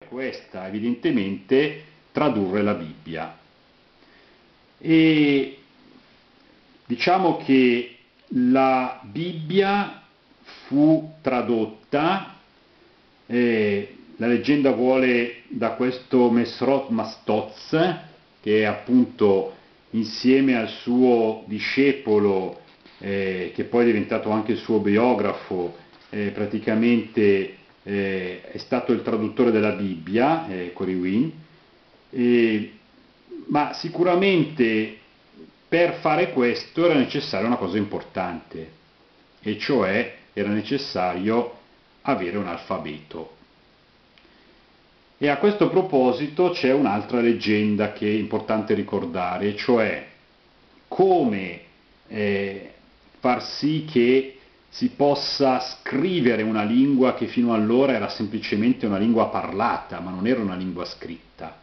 questa evidentemente tradurre la Bibbia. E diciamo che la Bibbia fu tradotta, la leggenda vuole, da questo Mesrot Mastoz, che è appunto, insieme al suo discepolo, che poi è diventato anche il suo biografo, praticamente è stato il traduttore della Bibbia, Coriwin, ma sicuramente per fare questo era necessaria una cosa importante, e cioè era necessario avere un alfabeto. E a questo proposito c'è un'altra leggenda che è importante ricordare, cioè come far sì che si possa scrivere una lingua che fino allora era semplicemente una lingua parlata, ma non era una lingua scritta.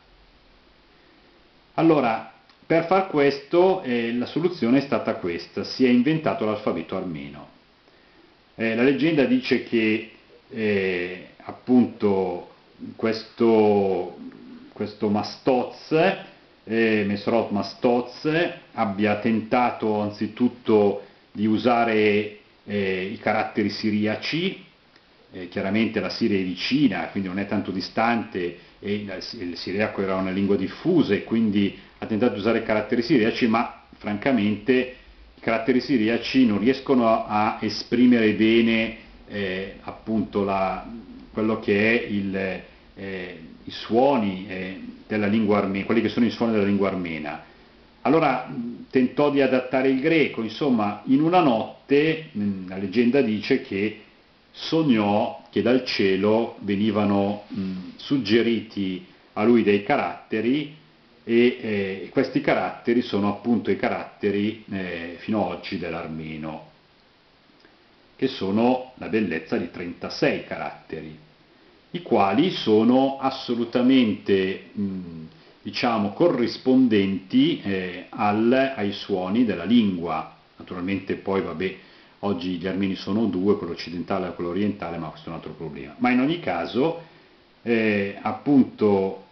Allora, per far questo, la soluzione è stata questa: si è inventato l'alfabeto armeno. La leggenda dice che appunto questo Mastoz, Mesrot Mastoz, abbia tentato anzitutto di usare i caratteri siriaci. Chiaramente la Siria è vicina, quindi non è tanto distante, e il siriaco era una lingua diffusa, e quindi ha tentato di usare i caratteri siriaci, ma francamente i caratteri siriaci non riescono a esprimere bene appunto quello che è i suoni della lingua armena, quelli che sono i suoni della lingua armena. Allora tentò di adattare il greco. Insomma, in una notte la leggenda dice che sognò che dal cielo venivano suggeriti a lui dei caratteri, e questi caratteri sono appunto i caratteri fino ad oggi dell'armeno, che sono la bellezza di 36 caratteri, i quali sono assolutamente diciamo corrispondenti ai suoni della lingua. Naturalmente poi vabbè, oggi gli armeni sono due, quello occidentale e quello orientale, ma questo è un altro problema. Ma in ogni caso appunto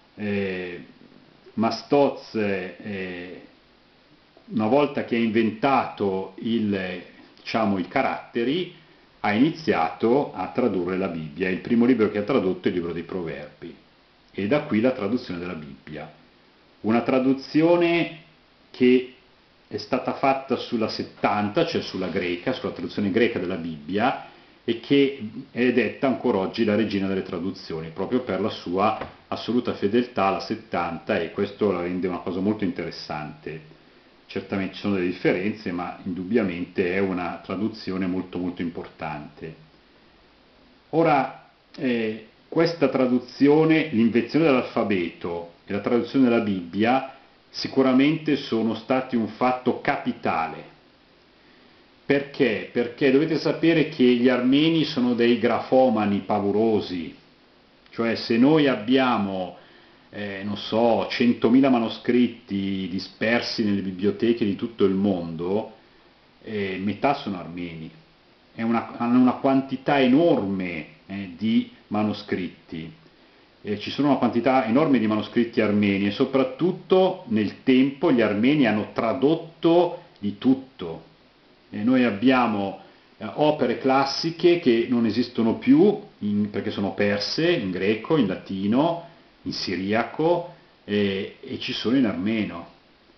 Mastoz, una volta che ha inventato diciamo, i caratteri, ha iniziato a tradurre la Bibbia. Il primo libro che ha tradotto è il libro dei Proverbi, e da qui la traduzione della Bibbia. Una traduzione che è stata fatta sulla 70, cioè sulla traduzione greca della Bibbia, e che è detta ancora oggi la regina delle traduzioni, proprio per la sua assoluta fedeltà alla 70, e questo la rende una cosa molto interessante. Certamente ci sono delle differenze, ma indubbiamente è una traduzione molto molto importante. Ora, questa traduzione, l'invenzione dell'alfabeto e la traduzione della Bibbia, sicuramente sono stati un fatto capitale. Perché? Perché dovete sapere che gli armeni sono dei grafomani paurosi, cioè se noi abbiamo, non so, 100.000 manoscritti dispersi nelle biblioteche di tutto il mondo, metà sono armeni, hanno una quantità enorme di manoscritti. Ci sono una quantità enorme di manoscritti armeni, e soprattutto nel tempo gli armeni hanno tradotto di tutto. Noi abbiamo opere classiche che non esistono più perché sono perse in greco, in latino, in siriaco, e ci sono in armeno.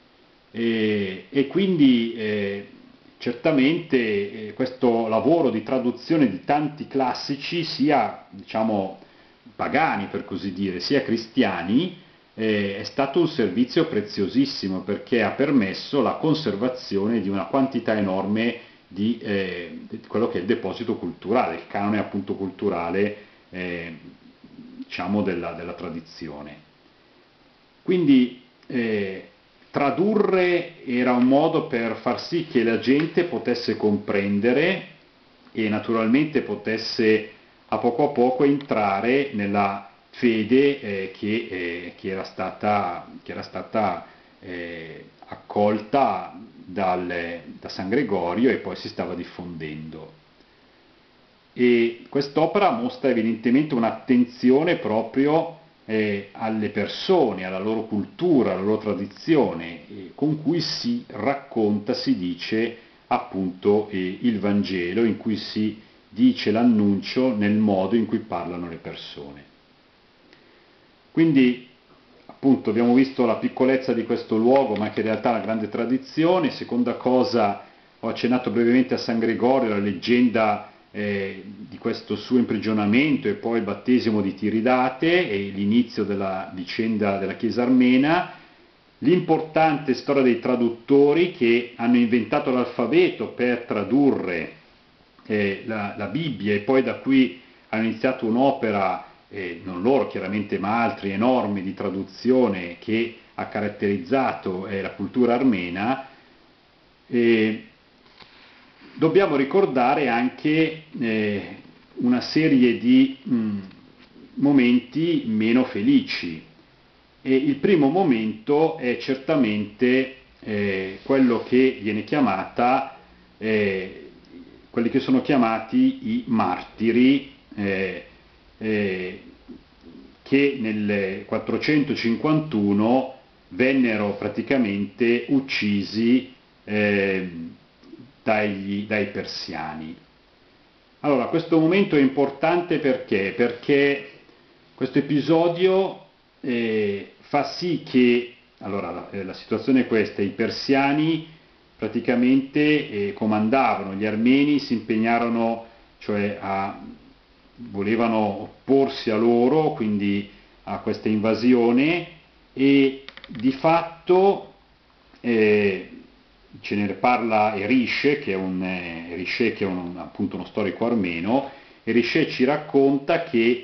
E quindi certamente questo lavoro di traduzione di tanti classici, sia diciamo pagani per così dire, sia cristiani, è stato un servizio preziosissimo, perché ha permesso la conservazione di una quantità enorme di quello che è il deposito culturale, il canone appunto culturale diciamo della tradizione. Quindi tradurre era un modo per far sì che la gente potesse comprendere, e naturalmente potesse a poco entrare nella fede che era stata accolta da San Gregorio, e poi si stava diffondendo. E quest'opera mostra evidentemente un'attenzione proprio alle persone, alla loro cultura, alla loro tradizione, con cui si racconta, si dice appunto il Vangelo, in cui si dice l'annuncio nel modo in cui parlano le persone. Quindi appunto abbiamo visto la piccolezza di questo luogo, ma che in realtà è una grande tradizione. Seconda cosa, ho accennato brevemente a San Gregorio, la leggenda di questo suo imprigionamento e poi il battesimo di Tiridate e l'inizio della vicenda della Chiesa armena, l'importante storia dei traduttori che hanno inventato l'alfabeto per tradurre la Bibbia, e poi da qui hanno iniziato un'opera, non loro chiaramente ma altri, enormi, di traduzione che ha caratterizzato la cultura armena. Dobbiamo ricordare anche una serie di momenti meno felici, e il primo momento è certamente quello che viene chiamata, quelli che sono chiamati i martiri, che nel 451 vennero praticamente uccisi dai persiani. Allora, questo momento è importante perché questo episodio fa sì che, allora, la situazione è questa: i persiani praticamente comandavano, gli armeni si impegnarono, cioè volevano opporsi a loro, quindi a questa invasione, e di fatto ce ne parla Erisce, che è appunto uno storico armeno. Erisce ci racconta che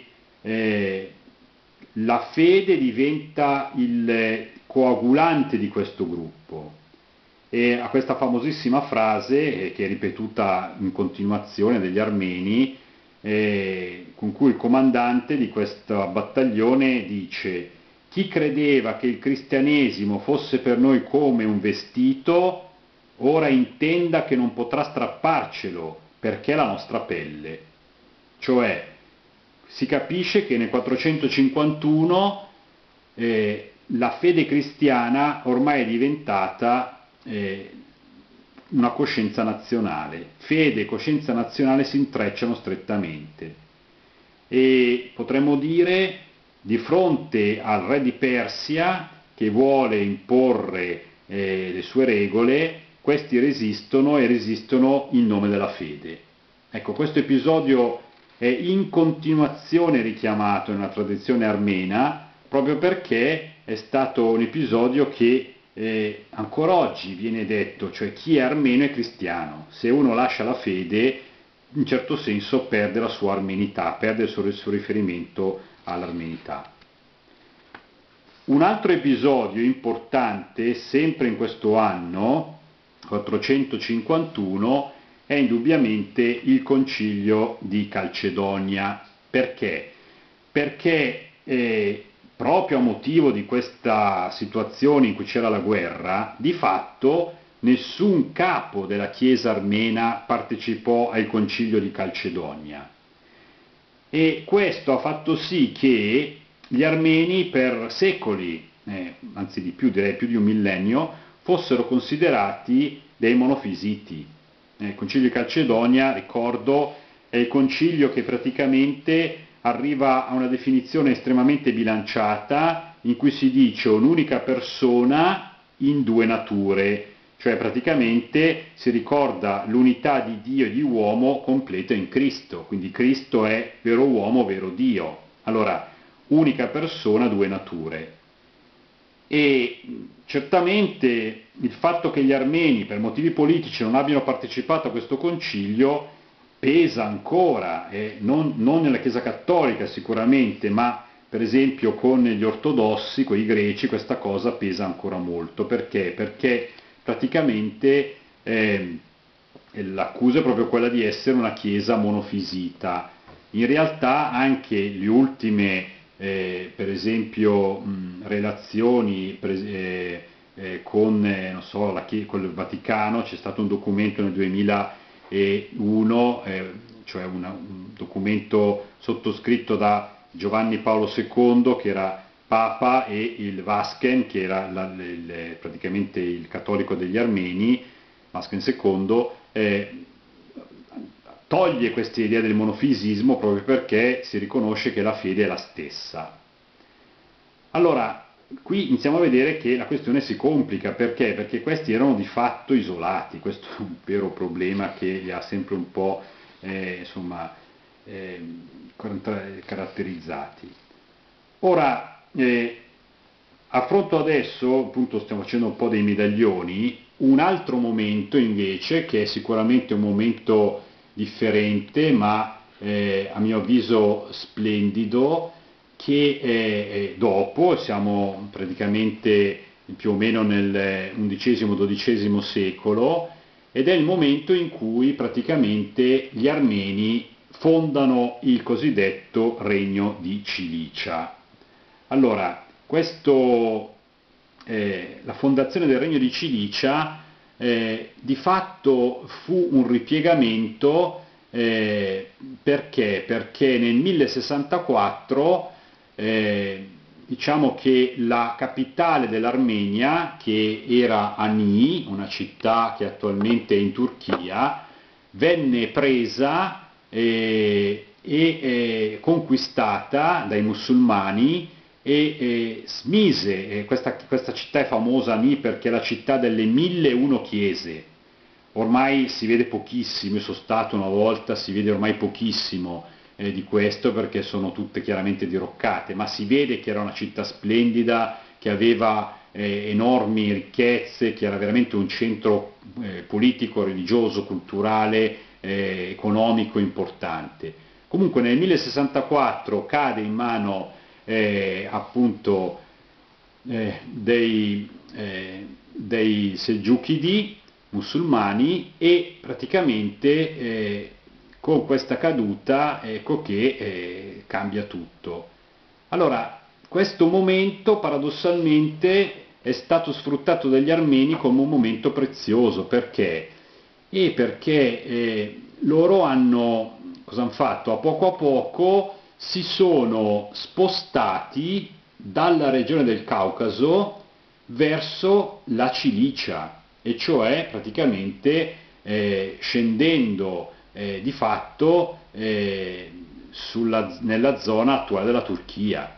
la fede diventa il coagulante di questo gruppo, e ha questa famosissima frase che è ripetuta in continuazione dagli armeni, con cui il comandante di questa battaglione dice: chi credeva che il cristianesimo fosse per noi come un vestito, ora intenda che non potrà strapparcelo, perché è la nostra pelle. Cioè, si capisce che nel 451 la fede cristiana ormai è diventata una coscienza nazionale. Fede e coscienza nazionale si intrecciano strettamente, e potremmo dire, di fronte al re di Persia che vuole imporre le sue regole, questi resistono, e resistono in nome della fede. Ecco, questo episodio è in continuazione richiamato nella tradizione armena, proprio perché è stato un episodio che ancora oggi viene detto, cioè chi è armeno è cristiano. Se uno lascia la fede, in certo senso perde la sua armenità, perde il suo riferimento all'armenità. Un altro episodio importante, sempre in questo anno, 451, è indubbiamente il concilio di Calcedonia. Perché? Perché proprio a motivo di questa situazione in cui c'era la guerra, di fatto nessun capo della Chiesa armena partecipò al concilio di Calcedonia, e questo ha fatto sì che gli armeni per secoli, anzi di più, direi più di un millennio, fossero considerati dei monofisiti. Il concilio di Calcedonia, ricordo, è il concilio che praticamente arriva a una definizione estremamente bilanciata, in cui si dice un'unica persona in due nature, cioè praticamente si ricorda l'unità di Dio e di uomo completa in Cristo, quindi Cristo è vero uomo, vero Dio. Allora, unica persona, due nature. E certamente il fatto che gli armeni per motivi politici non abbiano partecipato a questo concilio pesa ancora, non nella Chiesa cattolica sicuramente, ma per esempio con gli ortodossi, con i greci, questa cosa pesa ancora molto. Perché? Perché praticamente l'accusa è proprio quella di essere una chiesa monofisita. In realtà anche le ultime, per esempio, relazioni con, non so, con il Vaticano, c'è stato un documento nel 2001, cioè un documento sottoscritto da Giovanni Paolo II, che era Papa, e il Vasken, che era praticamente il cattolico degli armeni, Vasken II, toglie questa idea del monofisismo proprio perché si riconosce che la fede è la stessa. Allora, qui iniziamo a vedere che la questione si complica, perché? Perché questi erano di fatto isolati, questo è un vero problema che li ha sempre un po' insomma, caratterizzati. Ora, affronto adesso, appunto stiamo facendo un po' dei medaglioni, un altro momento invece, che è sicuramente un momento differente, ma a mio avviso splendido, che dopo, siamo praticamente più o meno nel XI-XII secolo, ed è il momento in cui praticamente gli armeni fondano il cosiddetto Regno di Cilicia. Allora, la fondazione del Regno di Cilicia di fatto fu un ripiegamento perché? Perché nel 1064 diciamo che la capitale dell'Armenia, che era Ani, una città che attualmente è in Turchia, venne presa e conquistata dai musulmani e smise, questa città è famosa Ani perché è la città delle 1001 chiese. Ormai si vede pochissimo, io sono stato una volta, si vede ormai pochissimo di questo perché sono tutte chiaramente diroccate, ma si vede che era una città splendida, che aveva enormi ricchezze, che era veramente un centro politico, religioso, culturale, economico importante. Comunque nel 1064 cade in mano appunto dei Selgiukidi musulmani e praticamente con questa caduta ecco che cambia tutto. Allora, questo momento paradossalmente è stato sfruttato dagli armeni come un momento prezioso, perché? Perché loro cosa hanno fatto? A poco si sono spostati dalla regione del Caucaso verso la Cilicia, e cioè praticamente scendendo di fatto nella zona attuale della Turchia.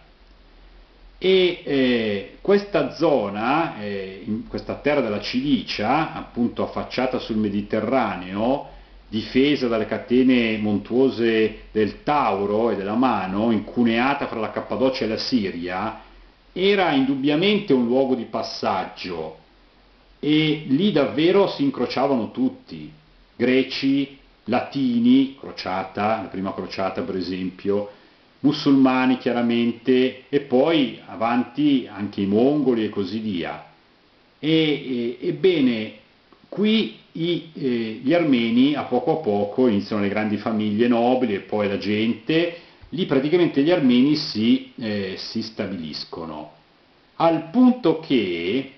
E questa zona, questa terra della Cilicia, appunto affacciata sul Mediterraneo, difesa dalle catene montuose del Tauro e della Mano, incuneata fra la Cappadocia e la Siria, era indubbiamente un luogo di passaggio e lì davvero si incrociavano tutti, greci, latini, crociata, la prima crociata per esempio, musulmani chiaramente, e poi avanti anche i mongoli e così via. Ebbene, qui gli armeni a poco iniziano le grandi famiglie nobili e poi la gente, lì praticamente gli armeni si stabiliscono, al punto che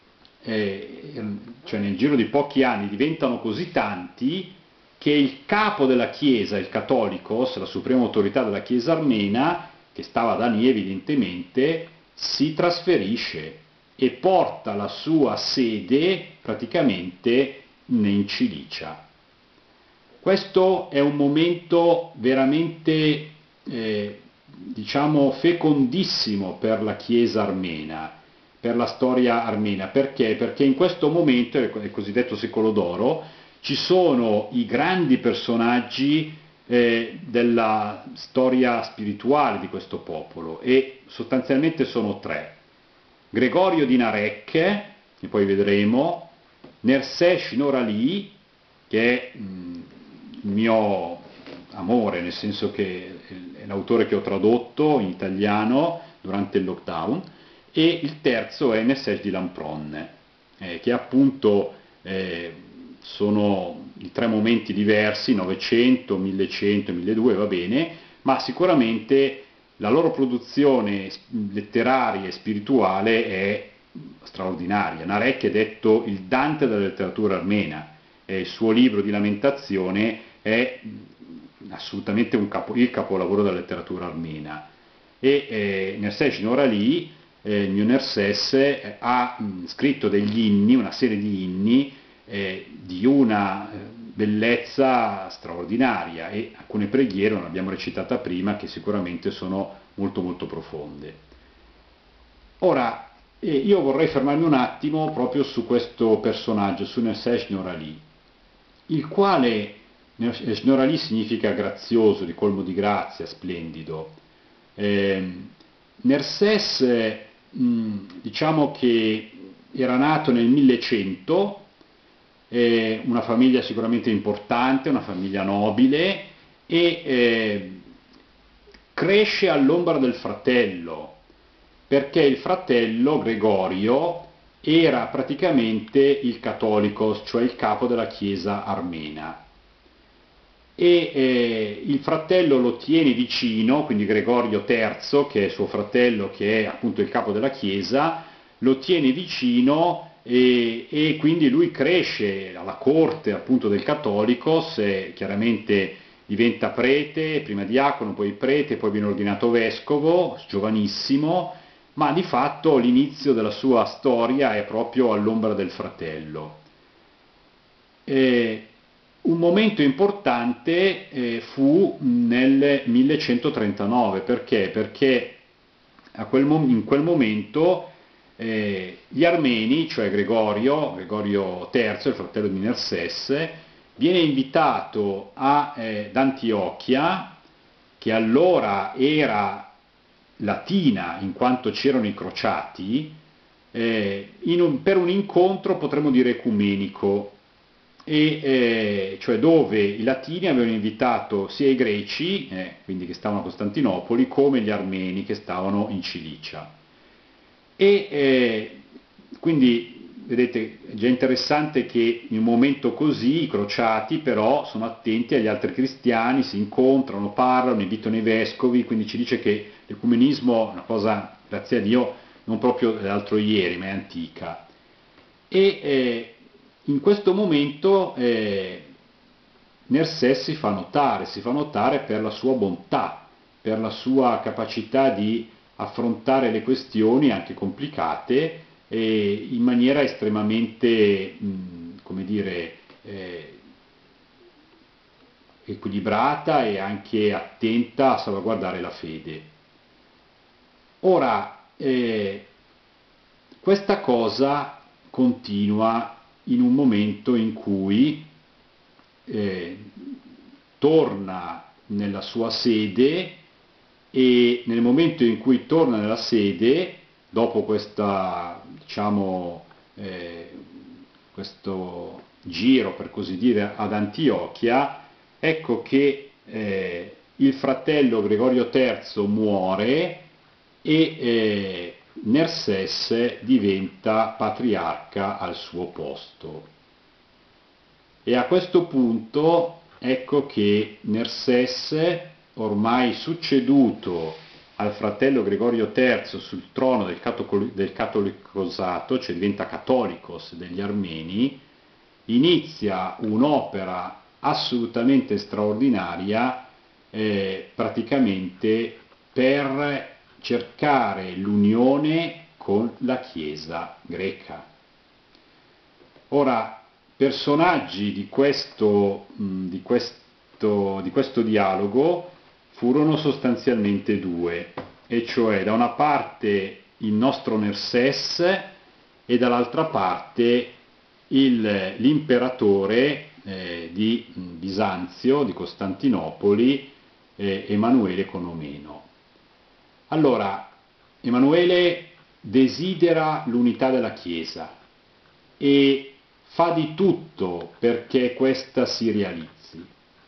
cioè nel giro di pochi anni diventano così tanti che il capo della Chiesa, il Cattolicos, la suprema autorità della Chiesa armena, che stava ad Ani evidentemente, si trasferisce e porta la sua sede praticamente in Cilicia. Questo è un momento veramente, diciamo, fecondissimo per la Chiesa armena, per la storia armena. Perché? Perché in questo momento, il cosiddetto secolo d'oro, ci sono i grandi personaggi della storia spirituale di questo popolo, e sostanzialmente sono tre: Gregorio di Narek, che poi vedremo, Nersè Shinor Ali, che è il mio amore, nel senso che è l'autore che ho tradotto in italiano durante il lockdown, e il terzo è Message di Lampron, che appunto sono i tre momenti diversi, 900, 1100, 1200, va bene, ma sicuramente la loro produzione letteraria e spirituale è straordinaria. Narek è detto il Dante della letteratura armena, e il suo libro di Lamentazione è assolutamente il capolavoro della letteratura armena. e Nerses Norali, il mio Nerses, ha scritto degli inni, una serie di inni di una bellezza straordinaria, e alcune preghiere, non l'abbiamo recitata prima, che sicuramente sono molto molto profonde. Ora, io vorrei fermarmi un attimo proprio su questo personaggio, su Nerses Norali, il quale, Norali significa grazioso, di colmo di grazia, splendido. Nerses, diciamo che era nato nel 1100, una famiglia sicuramente importante, una famiglia nobile, e cresce all'ombra del fratello, perché il fratello Gregorio era praticamente il cattolicos, cioè il capo della chiesa armena. E il fratello lo tiene vicino, quindi Gregorio III, che è suo fratello, che è appunto il capo della chiesa, lo tiene vicino, e quindi lui cresce alla corte appunto del cattolicos, e chiaramente diventa prete, prima diacono, poi prete, poi viene ordinato vescovo, giovanissimo, ma di fatto l'inizio della sua storia è proprio all'ombra del fratello. Un momento importante fu nel 1139, perché? Perché in quel momento gli armeni, cioè Gregorio III, il fratello di Nerses, viene invitato ad Antiochia, che allora era latina in quanto c'erano i crociati, per un incontro, potremmo dire, ecumenico, cioè dove i latini avevano invitato sia i greci, quindi che stavano a Costantinopoli, come gli armeni che stavano in Cilicia. Quindi vedete, è già interessante che in un momento così i crociati però sono attenti agli altri cristiani, si incontrano, parlano, invitano i vescovi, quindi ci dice che l'ecumenismo è una cosa, grazie a Dio, non proprio dell'altro ieri, ma è antica. In questo momento Nerses si fa notare per la sua bontà, per la sua capacità di affrontare le questioni anche complicate in maniera estremamente, come dire, equilibrata e anche attenta a salvaguardare la fede. Ora, questa cosa continua in un momento in cui torna nella sua sede, e nel momento in cui torna nella sede, dopo questa, diciamo, questo giro, per così dire, ad Antiochia, ecco che il fratello Gregorio III muore, e Nerses diventa patriarca al suo posto. E a questo punto ecco che Nerses, ormai succeduto al fratello Gregorio III sul trono del cattolicosato, cioè diventa cattolicos degli armeni, inizia un'opera assolutamente straordinaria, praticamente per cercare l'unione con la Chiesa greca. Ora, personaggi di questo dialogo furono sostanzialmente due, e cioè da una parte il nostro Nerses e dall'altra parte l'imperatore di Bisanzio, di Costantinopoli, Emanuele Conomeno. Allora, Emanuele desidera l'unità della Chiesa e fa di tutto perché questa si realizzi.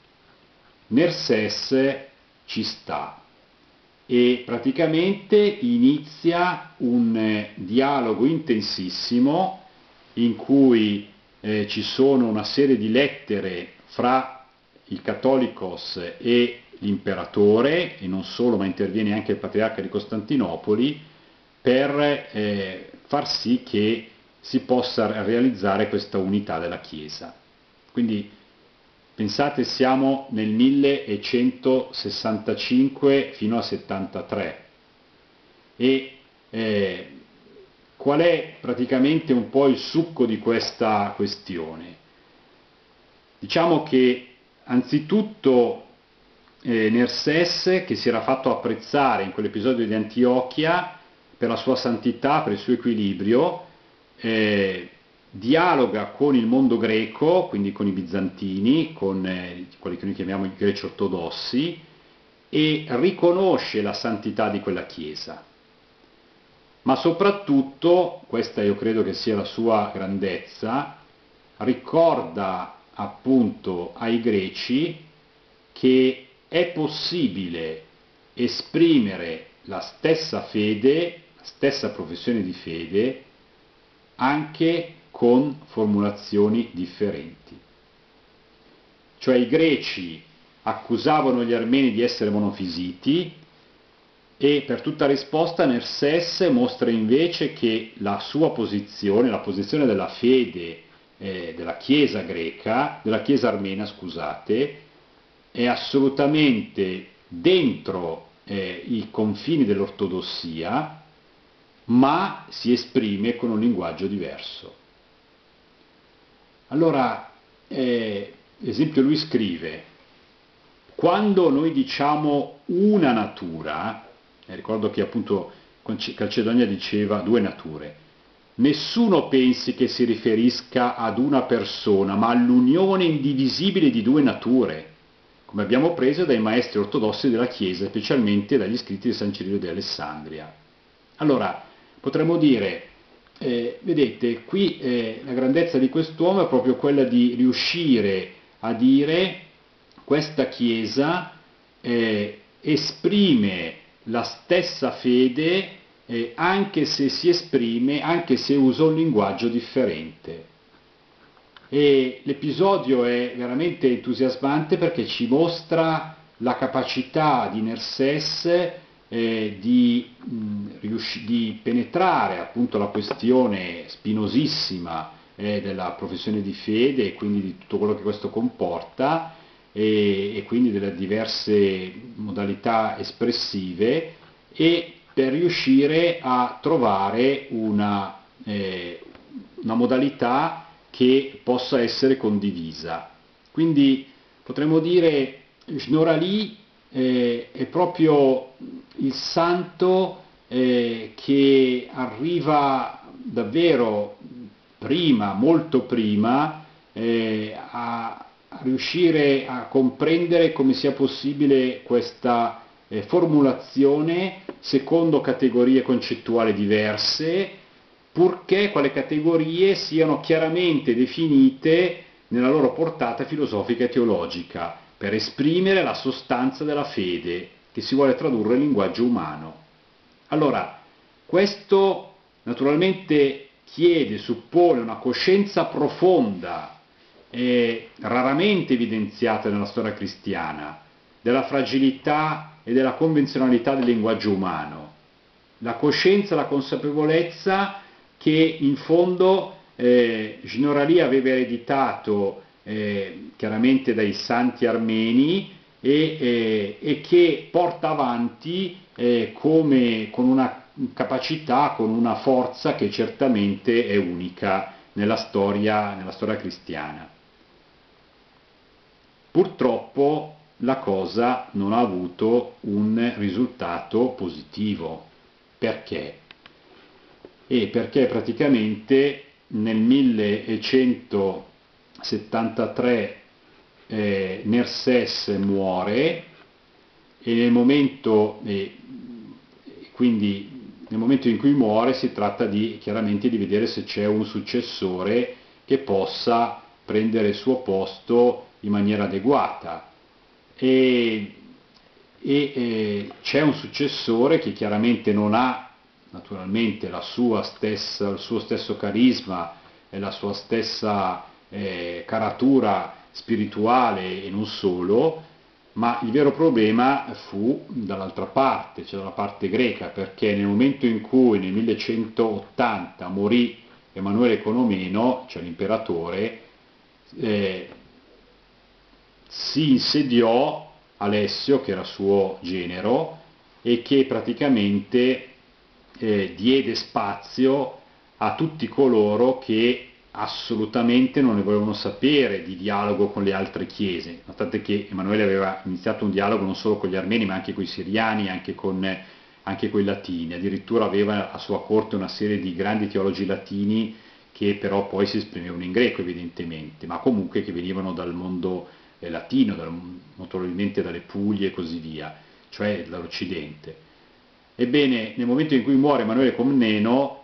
Nerses ci sta e praticamente inizia un dialogo intensissimo in cui ci sono una serie di lettere fra il cattolicos e l'imperatore, e non solo, ma interviene anche il patriarca di Costantinopoli, per far sì che si possa realizzare questa unità della Chiesa. Quindi pensate, siamo nel 1165 fino a 73, E qual è praticamente un po' il succo di questa questione? Diciamo che anzitutto Nersès, che si era fatto apprezzare in quell'episodio di Antiochia per la sua santità, per il suo equilibrio, dialoga con il mondo greco, quindi con i bizantini, con quelli che noi chiamiamo i greci ortodossi, e riconosce la santità di quella Chiesa. Ma soprattutto, questa io credo che sia la sua grandezza, ricorda appunto ai greci che è possibile esprimere la stessa fede, la stessa professione di fede, anche con formulazioni differenti. Cioè i greci accusavano gli armeni di essere monofisiti e per tutta risposta Nersès mostra invece che la sua posizione, la posizione della fede della Chiesa greca, della Chiesa armena, scusate, è assolutamente dentro i confini dell'ortodossia, ma si esprime con un linguaggio diverso. Allora, esempio, lui scrive: quando noi diciamo una natura, ricordo che appunto Calcedonia diceva due nature, nessuno pensi che si riferisca ad una persona, ma all'unione indivisibile di due nature, come abbiamo preso dai maestri ortodossi della Chiesa, specialmente dagli scritti di San Cirillo di Alessandria. Allora, potremmo dire, vedete, qui la grandezza di quest'uomo è proprio quella di riuscire a dire: questa Chiesa esprime la stessa fede anche se si esprime, anche se usa un linguaggio differente. E l'episodio è veramente entusiasmante perché ci mostra la capacità di Nersès di penetrare appunto la questione spinosissima della professione di fede e quindi di tutto quello che questo comporta e quindi delle diverse modalità espressive, e per riuscire a trovare una modalità che possa essere condivisa. Quindi potremmo dire Snorali è proprio il santo che arriva davvero prima, molto prima, a riuscire a comprendere come sia possibile questa formulazione secondo categorie concettuali diverse, purché quelle categorie siano chiaramente definite nella loro portata filosofica e teologica, per esprimere la sostanza della fede che si vuole tradurre in linguaggio umano. Allora, questo naturalmente suppone una coscienza profonda e raramente evidenziata nella storia cristiana, della fragilità e della convenzionalità del linguaggio umano. La coscienza, la consapevolezza che in fondo Snorali aveva ereditato chiaramente dai santi armeni e che porta avanti con una capacità, con una forza che certamente è unica nella storia cristiana. Purtroppo la cosa non ha avuto un risultato positivo. Perché? Perché praticamente nel 1173 Nersès muore e quindi nel momento in cui muore si tratta chiaramente di vedere se c'è un successore che possa prendere il suo posto in maniera adeguata. C'è un successore che chiaramente non ha naturalmente il suo stesso carisma e la sua stessa caratura spirituale e non solo, ma il vero problema fu dall'altra parte, cioè dalla parte greca, perché nel momento in cui nel 1180 morì Emanuele Conomeno, cioè l'imperatore, si insediò Alessio, che era suo genero, e che praticamente diede spazio a tutti coloro che assolutamente non ne volevano sapere di dialogo con le altre chiese. Notate che Emanuele aveva iniziato un dialogo non solo con gli armeni ma anche con i siriani, anche con i latini, addirittura aveva a sua corte una serie di grandi teologi latini che però poi si esprimevano in greco evidentemente, ma comunque che venivano dal mondo latino, notoriamente dalle Puglie e così via, cioè dall'Occidente. Ebbene, nel momento in cui muore Emanuele Comneno,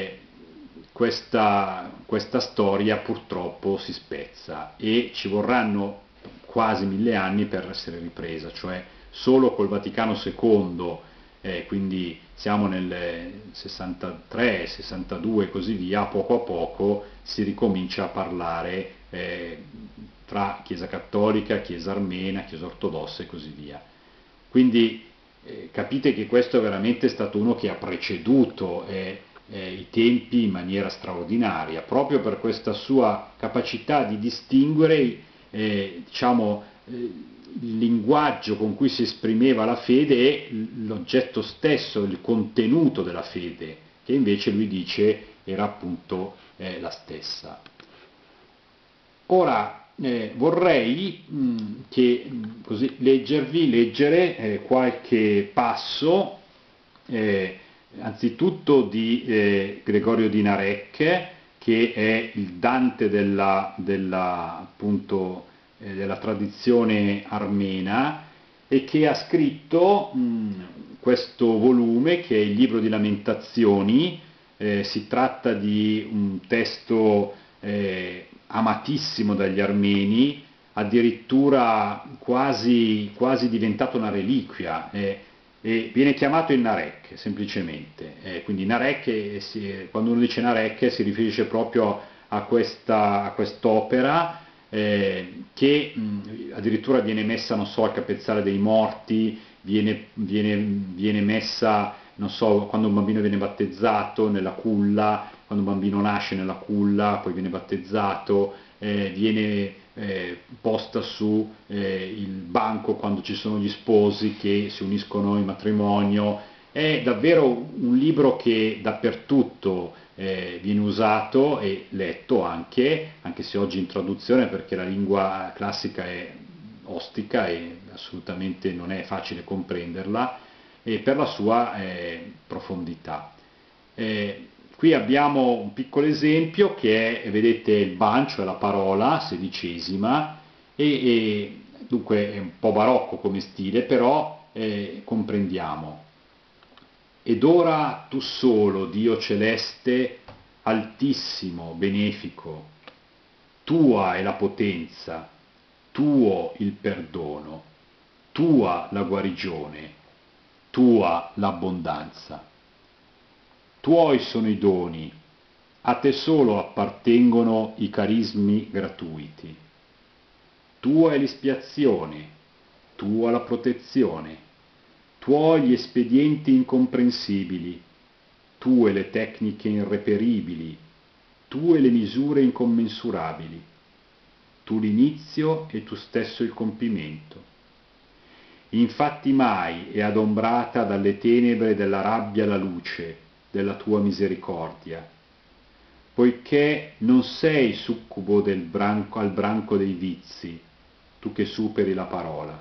questa storia purtroppo si spezza e ci vorranno quasi 1000 anni per essere ripresa, cioè solo col Vaticano II, quindi siamo nel 63, 62 e così via, a poco si ricomincia a parlare tra Chiesa Cattolica, Chiesa Armena, Chiesa Ortodossa e così via. Quindi capite che questo è veramente stato uno che ha preceduto i tempi in maniera straordinaria, proprio per questa sua capacità di distinguere diciamo, il linguaggio con cui si esprimeva la fede e l'oggetto stesso, il contenuto della fede, che invece lui dice era appunto la stessa. Ora vorrei così leggere qualche passo, anzitutto di Gregorio di Narek, che è il Dante appunto, della tradizione armena e che ha scritto questo volume che è il Libro di Lamentazioni. Si tratta di un testo amatissimo dagli armeni, addirittura quasi diventato una reliquia, e viene chiamato il Narek semplicemente. Quindi Narek, quando uno dice Narek si riferisce proprio a quest'opera che addirittura viene messa, non so, al capezzale dei morti, viene messa, non so, quando un bambino viene battezzato nella culla, quando un bambino nasce nella culla, poi viene battezzato, viene posta su il banco quando ci sono gli sposi che si uniscono in matrimonio. È davvero un libro che dappertutto viene usato e letto anche se oggi in traduzione, perché la lingua classica è ostica e assolutamente non è facile comprenderla, e per la sua profondità. Qui abbiamo un piccolo esempio che è, vedete, il ban, cioè la parola sedicesima, e dunque è un po' barocco come stile, però comprendiamo. Ed ora tu solo, Dio celeste, altissimo, benefico, tua è la potenza, tuo il perdono, tua la guarigione, tua l'abbondanza. Tuoi sono i doni, a te solo appartengono i carismi gratuiti. Tua è l'espiazione, tua la protezione, tuoi gli espedienti incomprensibili, tue le tecniche irreperibili, tue le misure incommensurabili, tu l'inizio e tu stesso il compimento. Infatti mai è adombrata dalle tenebre della rabbia la luce della tua misericordia, poiché non sei succubo al branco dei vizi, tu che superi la parola.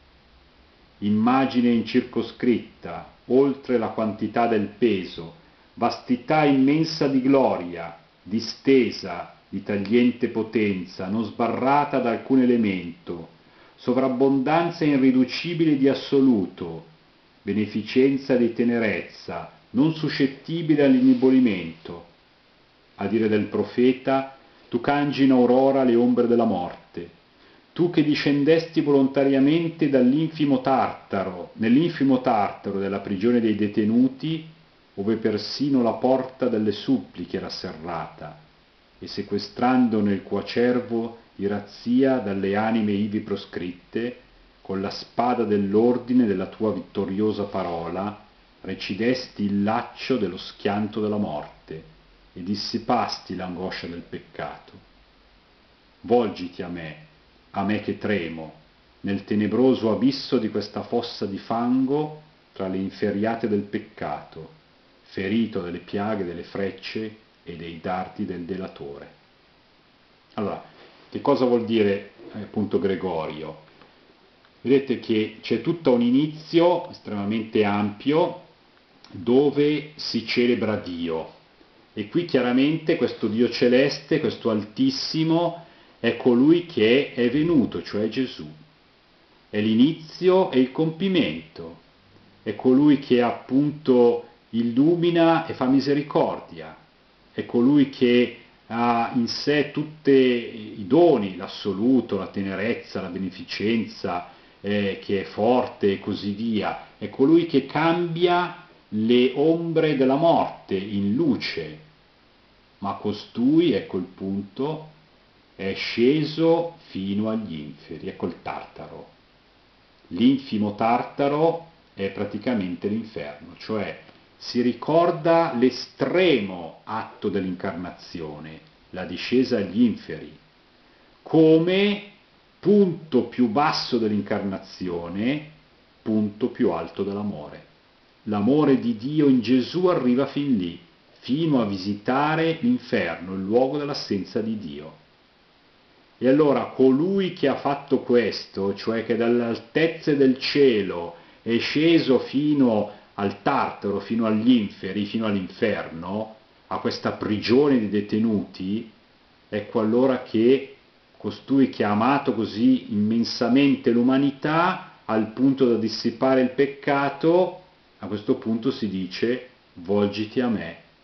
Immagine incircoscritta, oltre la quantità del peso, vastità immensa di gloria, distesa, di tagliente potenza, non sbarrata da alcun elemento, sovrabbondanza irriducibile di assoluto, beneficenza di tenerezza, non suscettibile all'indebolimento. A dire del profeta, tu cangi in aurora le ombre della morte, tu che discendesti volontariamente nell'infimo tartaro della prigione dei detenuti, ove persino la porta delle suppliche era serrata, e sequestrando nel coacervo di razzia dalle anime ivi proscritte, con la spada dell'ordine della tua vittoriosa parola, recidesti il laccio dello schianto della morte e dissipasti l'angoscia del peccato. Volgiti a me che tremo, nel tenebroso abisso di questa fossa di fango tra le inferriate del peccato, ferito dalle piaghe, delle frecce e dei dardi del delatore. Allora, che cosa vuol dire appunto Gregorio? Vedete che c'è tutto un inizio estremamente ampio dove si celebra Dio, e qui chiaramente questo Dio celeste, questo Altissimo, è colui che è venuto, cioè Gesù. È l'inizio e il compimento, è colui che appunto illumina e fa misericordia, è colui che ha in sé tutti i doni, l'assoluto, la tenerezza, la beneficenza, che è forte e così via, è colui che cambia le ombre della morte in luce, ma costui, ecco il punto, è sceso fino agli inferi, ecco il Tartaro. L'infimo Tartaro è praticamente l'inferno, cioè si ricorda l'estremo atto dell'incarnazione, la discesa agli inferi, come punto più basso dell'incarnazione, punto più alto dell'amore. L'amore di Dio in Gesù arriva fin lì, fino a visitare l'inferno, il luogo dell'assenza di Dio. E allora colui che ha fatto questo, cioè che dalle altezze del cielo è sceso fino al Tartaro, fino agli inferi, fino all'inferno, a questa prigione di detenuti, ecco allora che costui che ha amato così immensamente l'umanità, al punto da dissipare il peccato, a questo punto si dice: volgiti a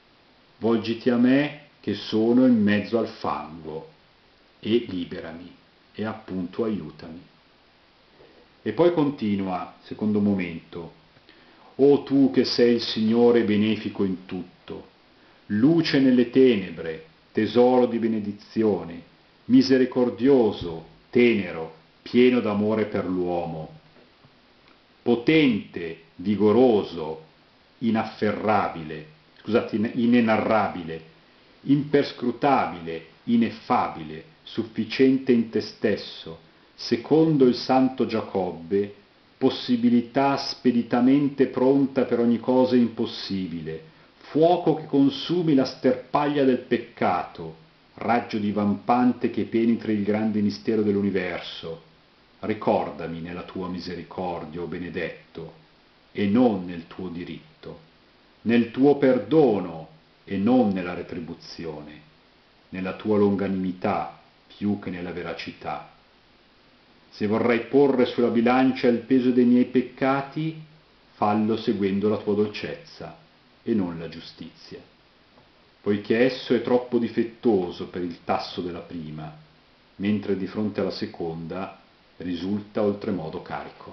me che sono in mezzo al fango, e liberami, e appunto aiutami. E poi continua, secondo momento: o tu che sei il Signore benefico in tutto, luce nelle tenebre, tesoro di benedizione, misericordioso, tenero, pieno d'amore per l'uomo, potente, vigoroso, inenarrabile, imperscrutabile, ineffabile, sufficiente in te stesso, secondo il santo Giacobbe, possibilità speditamente pronta per ogni cosa impossibile, fuoco che consumi la sterpaglia del peccato, raggio divampante che penetri il grande mistero dell'universo. Ricordami nella tua misericordia, o benedetto, e non nel tuo diritto, nel tuo perdono e non nella retribuzione, nella tua longanimità più che nella veracità. Se vorrai porre sulla bilancia il peso dei miei peccati, fallo seguendo la tua dolcezza e non la giustizia, poiché esso è troppo difettoso per il tasso della prima, mentre di fronte alla seconda risulta oltremodo carico.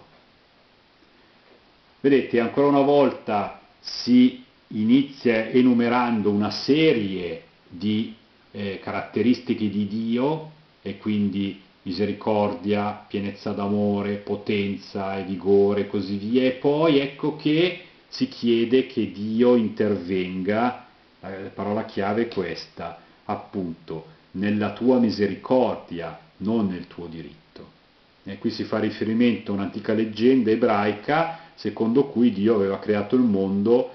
Vedete, ancora una volta si inizia enumerando una serie di caratteristiche di Dio, e quindi misericordia, pienezza d'amore, potenza e vigore e così via, e poi ecco che si chiede che Dio intervenga, la parola chiave è questa, appunto, nella tua misericordia, non nel tuo diritto. E qui si fa riferimento a un'antica leggenda ebraica secondo cui Dio aveva creato il mondo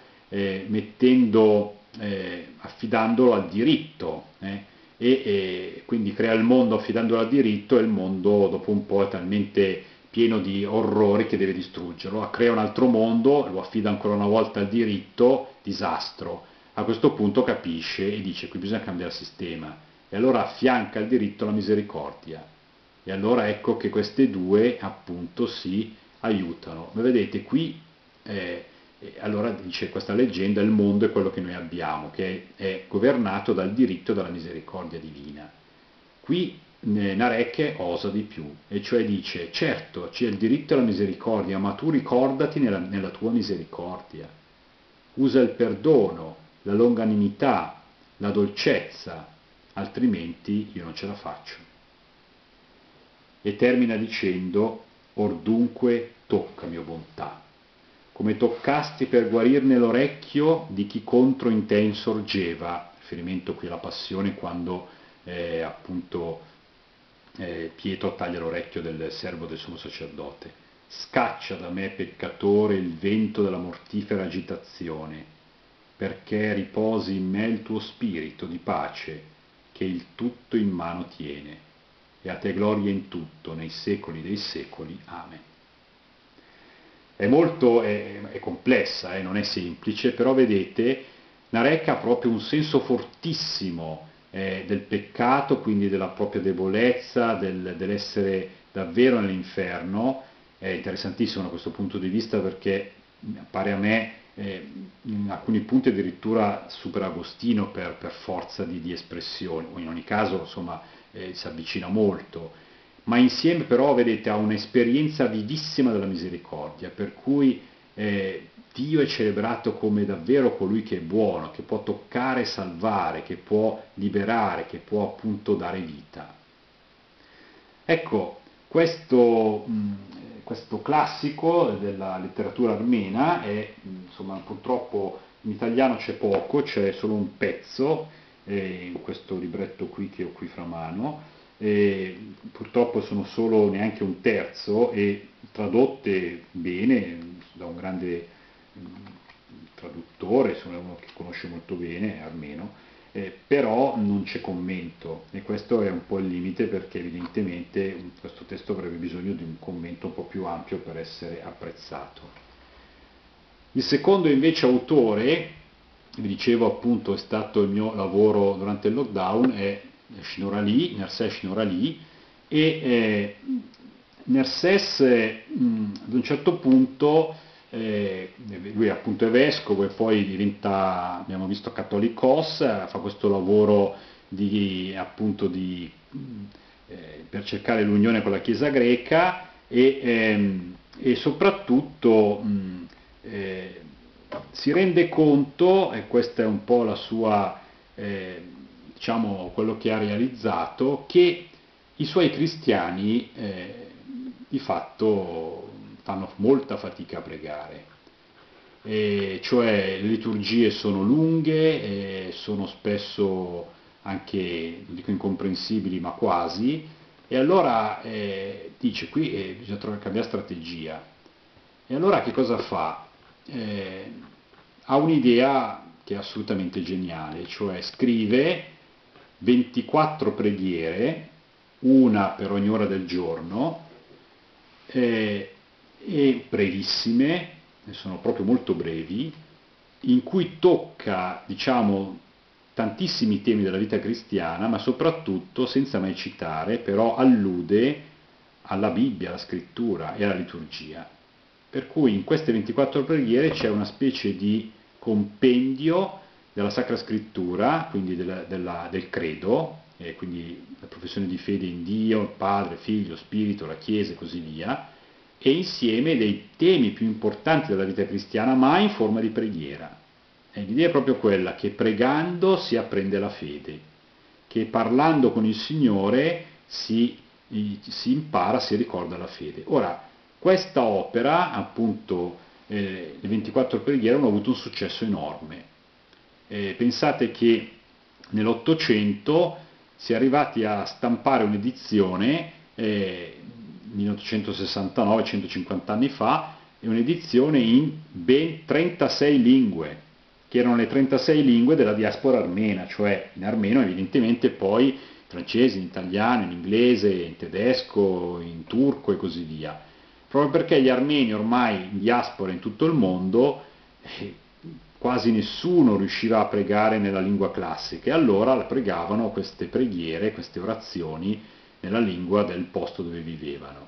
affidandolo al diritto, e quindi crea il mondo affidandolo al diritto, e il mondo dopo un po' è talmente pieno di orrori che deve distruggerlo. Crea un altro mondo, lo affida ancora una volta al diritto, disastro. A questo punto capisce e dice: qui bisogna cambiare sistema, e allora affianca al diritto la misericordia. E allora ecco che queste due appunto si aiutano. Ma vedete qui, allora dice questa leggenda, il mondo è quello che noi abbiamo, che è governato dal diritto e dalla misericordia divina. Qui Narek osa di più, e cioè dice: certo, c'è il diritto e la misericordia, ma tu ricordati nella tua misericordia. Usa il perdono, la longanimità, la dolcezza, altrimenti io non ce la faccio. E termina dicendo: or dunque toccami, o bontà, come toccasti per guarirne l'orecchio di chi contro in te insorgeva, riferimento qui alla passione, quando appunto Pietro taglia l'orecchio del servo del sommo sacerdote. Scaccia da me, peccatore, il vento della mortifera agitazione, perché riposi in me il tuo spirito di pace, che il tutto in mano tiene, e a te gloria in tutto, nei secoli dei secoli. Amen. È complessa, non è semplice, però vedete, Narek ha proprio un senso fortissimo del peccato, quindi della propria debolezza, dell'essere davvero nell'inferno. È interessantissimo da questo punto di vista perché pare a me in alcuni punti addirittura supera Agostino per forza di espressione, o in ogni caso insomma si avvicina molto, ma insieme però vedete ha un'esperienza vivissima della misericordia, per cui Dio è celebrato come davvero colui che è buono, che può toccare e salvare, che può liberare, che può appunto dare vita. Ecco, questo classico della letteratura armena insomma, purtroppo in italiano c'è poco, c'è solo un pezzo in questo libretto qui che ho qui fra mano, purtroppo sono solo neanche un terzo e tradotte bene da un grande traduttore, insomma uno che conosce molto bene, armeno, però non c'è commento e questo è un po' il limite perché evidentemente questo testo avrebbe bisogno di un commento un po' più ampio per essere apprezzato. Il secondo invece autore, vi dicevo appunto è stato il mio lavoro durante il lockdown, è Nersès Shinor-Ali e Nersès ad un certo punto lui appunto è vescovo e poi diventa, abbiamo visto, cattolicos, fa questo lavoro per cercare l'unione con la Chiesa greca e soprattutto si rende conto, e questa è un po' la sua, diciamo, quello che ha realizzato, che i suoi cristiani di fatto fanno molta fatica a pregare, cioè le liturgie sono lunghe, sono spesso anche, non dico incomprensibili, ma quasi, e allora dice qui bisogna cambiare strategia. E allora che cosa fa? Ha un'idea che è assolutamente geniale, cioè scrive 24 preghiere, una per ogni ora del giorno, e brevissime, sono proprio molto brevi, in cui tocca, diciamo, tantissimi temi della vita cristiana, ma soprattutto, senza mai citare, però allude alla Bibbia, alla scrittura e alla liturgia. Per cui in queste 24 preghiere c'è una specie di compendio della Sacra Scrittura, quindi del credo, quindi la professione di fede in Dio, il Padre, Figlio, Spirito, la Chiesa e così via, e insieme dei temi più importanti della vita cristiana, ma in forma di preghiera. L'idea è proprio quella che pregando si apprende la fede, che parlando con il Signore si impara, si ricorda la fede. Ora, questa opera, appunto, le 24 preghiere hanno avuto un successo enorme. Pensate che nell'Ottocento si è arrivati a stampare un'edizione 1869, 150 anni fa, è un'edizione in ben 36 lingue, che erano le 36 lingue della diaspora armena, cioè in armeno evidentemente poi in francese, in italiano, in inglese, in tedesco, in turco e così via. Proprio perché gli armeni ormai in diaspora in tutto il mondo, quasi nessuno riusciva a pregare nella lingua classica e allora pregavano queste preghiere, queste orazioni nella lingua del posto dove vivevano.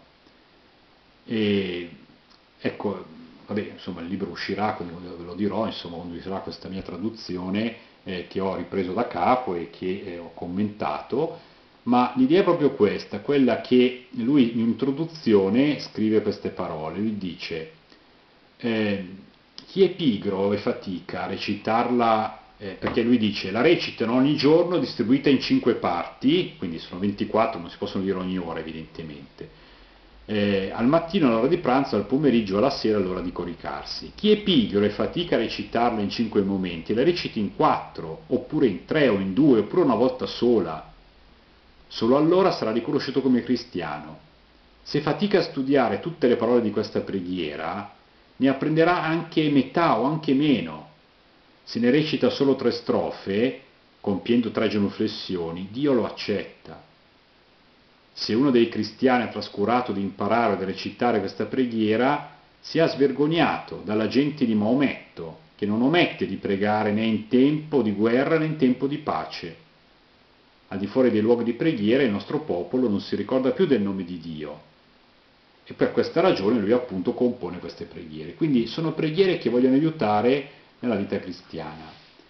E ecco, vabbè, insomma il libro uscirà, come ve lo dirò, insomma, quando uscirà questa mia traduzione che ho ripreso da capo e che ho commentato, ma l'idea è proprio questa, quella che lui in introduzione scrive queste parole, lui dice chi è pigro e fatica a recitarla, perché lui dice la recitano ogni giorno distribuita in 5 parti, quindi sono 24, non si possono dire ogni ora evidentemente, al mattino all'ora di pranzo, al pomeriggio, alla sera all'ora di coricarsi. Chi è pigro e fatica a recitarla in 5 momenti, la reciti in 4, oppure in 3 o in 2, oppure una volta sola. Solo allora sarà riconosciuto come cristiano. Se fatica a studiare tutte le parole di questa preghiera, ne apprenderà anche metà o anche meno. se ne recita solo 3 strofe, compiendo 3 genuflessioni, Dio lo accetta. Se uno dei cristiani ha trascurato di imparare o di recitare questa preghiera, si è svergognato dalla gente di Maometto, che non omette di pregare né in tempo di guerra né in tempo di pace. Al di fuori dei luoghi di preghiera il nostro popolo non si ricorda più del nome di Dio. E per questa ragione lui appunto compone queste preghiere. Quindi sono preghiere che vogliono aiutare nella vita cristiana.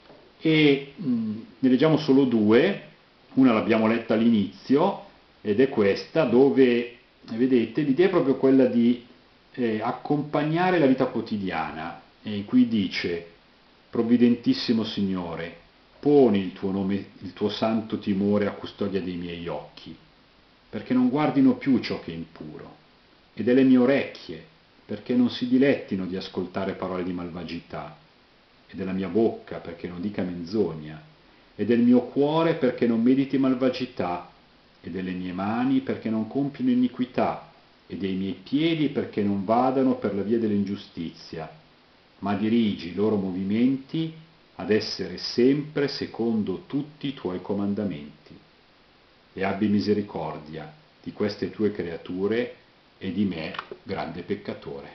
E ne leggiamo solo 2, una l'abbiamo letta all'inizio, ed è questa, dove, vedete, l'idea è proprio quella di accompagnare la vita quotidiana, e in cui dice: Provvidentissimo Signore, poni il tuo nome, il tuo santo timore a custodia dei miei occhi, perché non guardino più ciò che è impuro, e delle mie orecchie, perché non si dilettino di ascoltare parole di malvagità, e della mia bocca, perché non dica menzogna, e del mio cuore, perché non mediti malvagità, e delle mie mani, perché non compino iniquità, e dei miei piedi, perché non vadano per la via dell'ingiustizia, ma dirigi i loro movimenti ad essere sempre secondo tutti i tuoi comandamenti. E abbi misericordia di queste tue creature e di me, grande peccatore.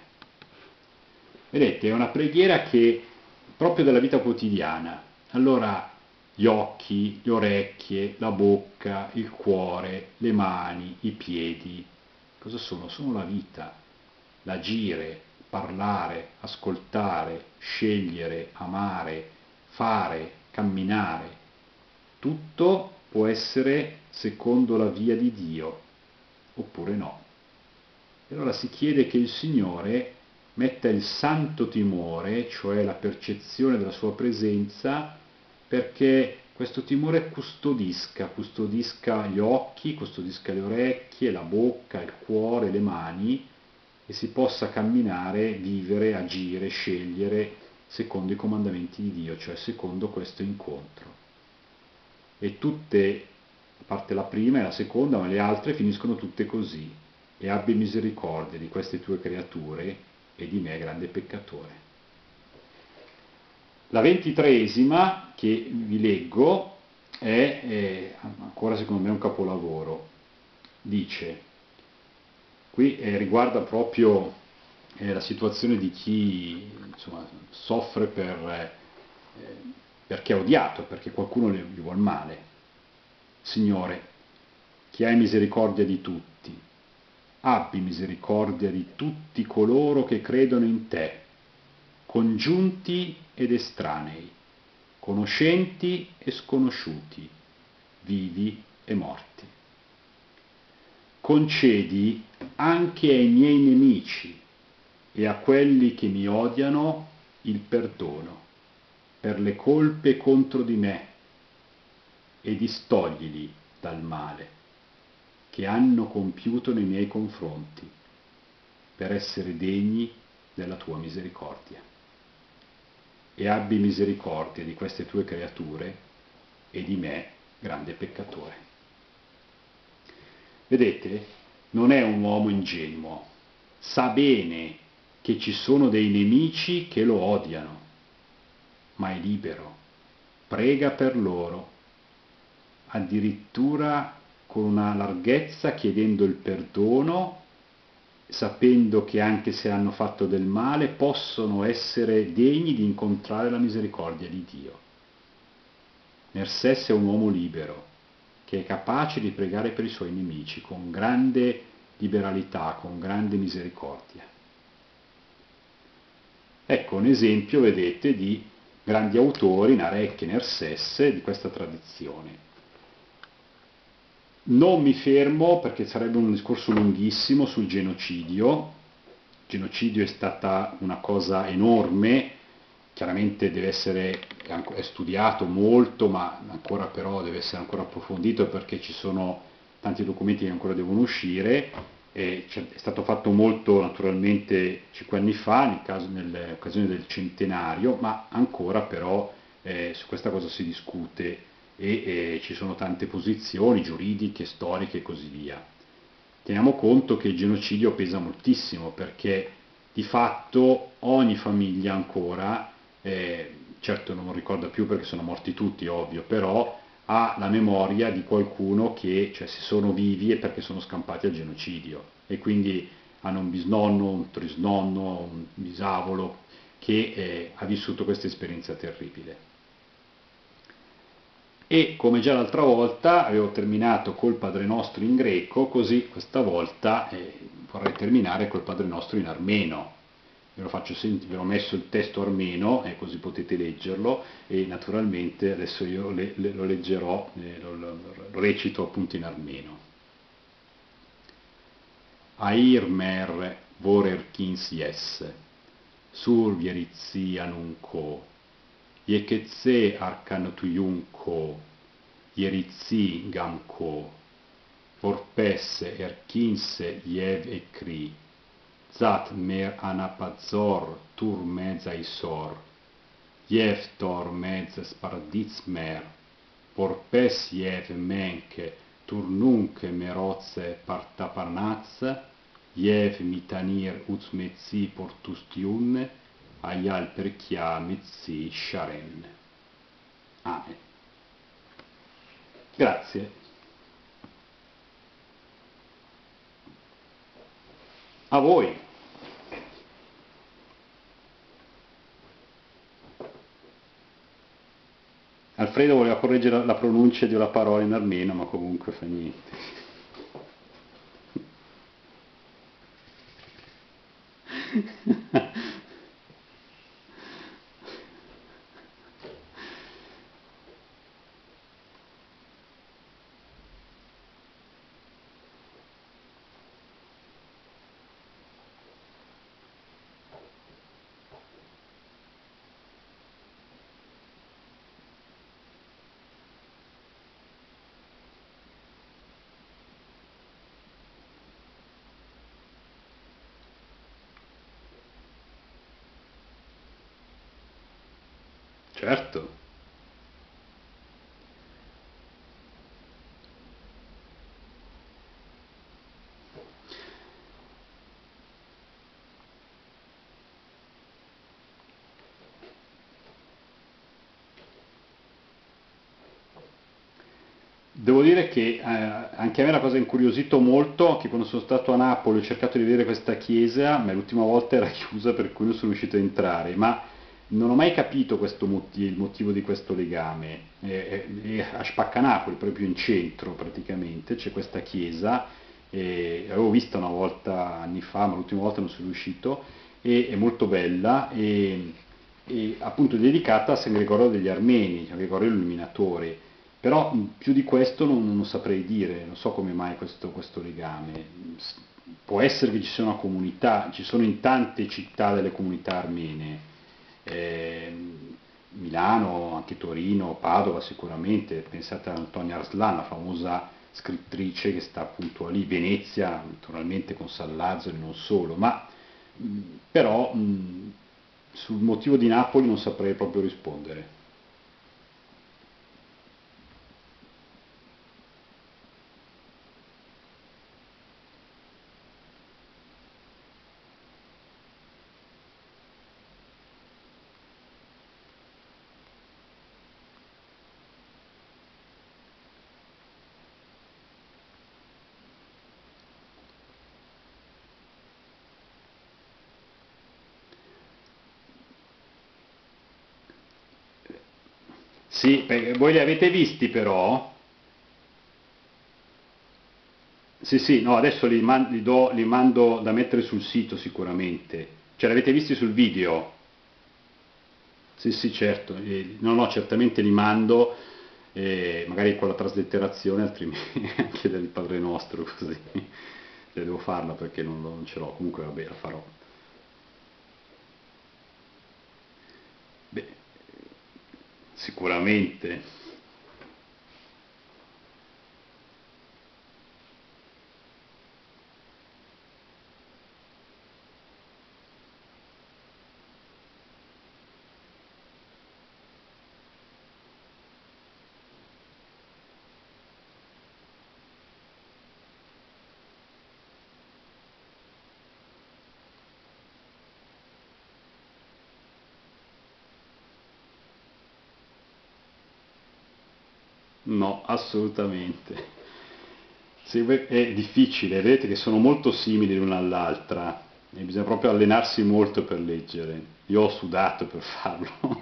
Vedete, è una preghiera che proprio della vita quotidiana. Allora, gli occhi, le orecchie, la bocca, il cuore, le mani, i piedi, cosa sono? Sono la vita, l'agire, parlare, ascoltare, scegliere, amare, fare, camminare. Tutto può essere secondo la via di Dio, oppure no. E allora si chiede che il Signore metta il santo timore, cioè la percezione della sua presenza, perché questo timore custodisca gli occhi, custodisca le orecchie, la bocca, il cuore, le mani, e si possa camminare, vivere, agire, scegliere secondo i comandamenti di Dio, cioè secondo questo incontro. E tutte, a parte la prima e la seconda, ma le altre finiscono tutte così: e abbi misericordia di queste tue creature e di me, grande peccatore. La 23esima, che vi leggo, è ancora secondo me un capolavoro. Dice, qui riguarda proprio la situazione di chi, insomma, soffre perché è odiato, perché qualcuno gli vuol male. Signore, che hai misericordia di tutti, abbi misericordia di tutti coloro che credono in te, congiunti ed estranei, conoscenti e sconosciuti, vivi e morti. Concedi anche ai miei nemici e a quelli che mi odiano il perdono per le colpe contro di me, e distoglili dal male che hanno compiuto nei miei confronti, per essere degni della tua misericordia. E abbi misericordia di queste tue creature e di me, grande peccatore. Vedete, non è un uomo ingenuo, sa bene che ci sono dei nemici che lo odiano, ma è libero, prega per loro, addirittura con una larghezza, chiedendo il perdono, sapendo che anche se hanno fatto del male possono essere degni di incontrare la misericordia di Dio. Nersès è un uomo libero, che è capace di pregare per i suoi nemici con grande liberalità, con grande misericordia. Ecco un esempio, vedete, di grandi autori, Narek e Nersès, di questa tradizione. Non mi fermo, perché sarebbe un discorso lunghissimo, sul genocidio. Il genocidio è stata una cosa enorme, chiaramente deve essere, è studiato molto, ma ancora però deve essere ancora approfondito, perché ci sono tanti documenti che ancora devono uscire. È stato fatto molto naturalmente 5 anni fa, nell'occasione del centenario, ma ancora però su questa cosa si discute, e ci sono tante posizioni giuridiche, storiche e così via. Teniamo conto che il genocidio pesa moltissimo, perché di fatto ogni famiglia ancora certo non ricorda più perché sono morti tutti, ovvio, però ha la memoria di qualcuno che, cioè, se sono vivi è perché sono scampati al genocidio e quindi hanno un bisnonno, un trisnonno, un bisavolo che ha vissuto questa esperienza terribile. E come già l'altra volta avevo terminato col Padre Nostro in greco, così questa volta vorrei terminare col Padre Nostro in armeno. Ve l'ho messo il testo armeno e così potete leggerlo e naturalmente adesso io lo leggerò, lo recito appunto in armeno. Airmer vorerkins yes, sur vieritzi anunco, Yeketse arkanotuyunko, Yeritzi gamko, Vorpesse erkinse yev ekri, Zat mer anapazor tur mezaisor, Yev tor mez spardizmer, Vorpes yev menke tur nunc meroze partaparnaz, Yev mitanir uzmetzi portustiun, Ayal perchia mitzi sharen. Amen. Grazie. A voi. Alfredo voleva correggere la pronuncia di una parola in armeno, ma comunque fa niente. Certo. Devo dire che anche a me la cosa ha incuriosito molto, che quando sono stato a Napoli ho cercato di vedere questa chiesa, ma l'ultima volta era chiusa per cui non sono riuscito a entrare, ma non ho mai capito il motivo di questo legame. A Spaccanapoli, proprio in centro praticamente, c'è questa chiesa, l'avevo vista una volta anni fa, ma l'ultima volta non sono riuscito, e è molto bella e appunto dedicata a San Gregorio degli Armeni, San Gregorio l'Illuminatore. Però più di questo non saprei dire, non so come mai questo legame. Può essere che ci sia una comunità, ci sono in tante città delle comunità armene, eh, Milano, anche Torino, Padova sicuramente, pensate a Antonia Arslan, la famosa scrittrice che sta appunto lì, Venezia, naturalmente con Sallazzo e non solo, ma però sul motivo di Napoli non saprei proprio rispondere. Sì, perché voi li avete visti però? Sì, sì, no, adesso li mando da mettere sul sito sicuramente. Cioè, li avete visti sul video? Sì, sì, certo. No, no, certamente li mando, magari con la traslitterazione, altrimenti anche del Padre Nostro, così. Devo farla perché non ce l'ho, comunque vabbè, la farò. Beh, sicuramente. No, assolutamente. È difficile, vedete che sono molto simili l'una all'altra e bisogna proprio allenarsi molto per leggere. Io ho sudato per farlo.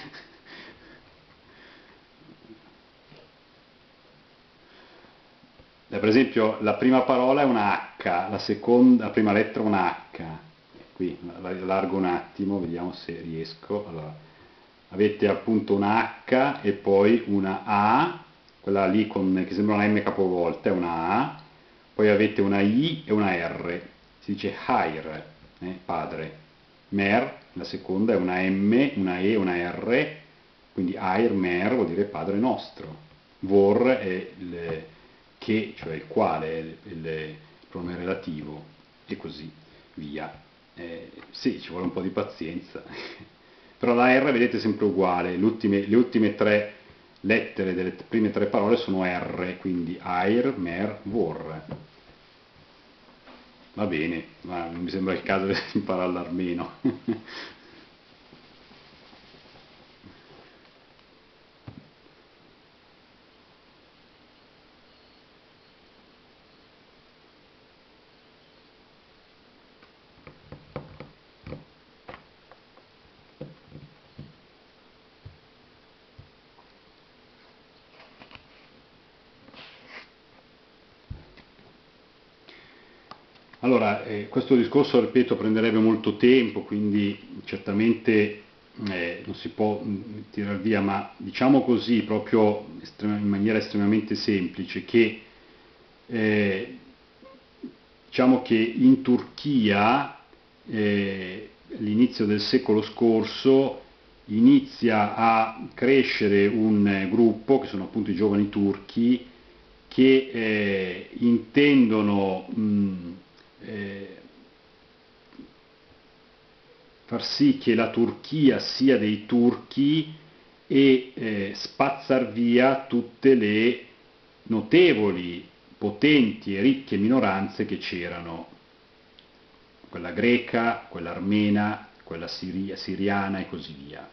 Per esempio, la prima parola è una H, la prima lettera è una H. Qui la allargo un attimo, vediamo se riesco. Allora, avete appunto una H e poi una A, quella lì che sembra una M capovolta, è una A, poi avete una I e una R, si dice Hair, padre. Mer, la seconda è una M, una E e una R, quindi Air, Mer vuol dire Padre nostro. Vor è il che, cioè il quale, il pronome relativo, e così via. Sì, ci vuole un po' di pazienza. Però la R vedete sempre uguale, le ultime tre lettere delle prime tre parole sono R, quindi Air, Mer, Vor. Va bene, ma non mi sembra il caso di imparare l'armeno. Allora, questo discorso, ripeto, prenderebbe molto tempo, quindi certamente non si può tirare via, ma diciamo così, proprio in maniera estremamente semplice, che eh, diciamo che in Turchia all'inizio del secolo scorso inizia a crescere un gruppo, che sono appunto i giovani turchi, che intendono eh, far sì che la Turchia sia dei turchi e spazzar via tutte le notevoli, potenti e ricche minoranze che c'erano, quella greca, quella armena, quella siriana e così via.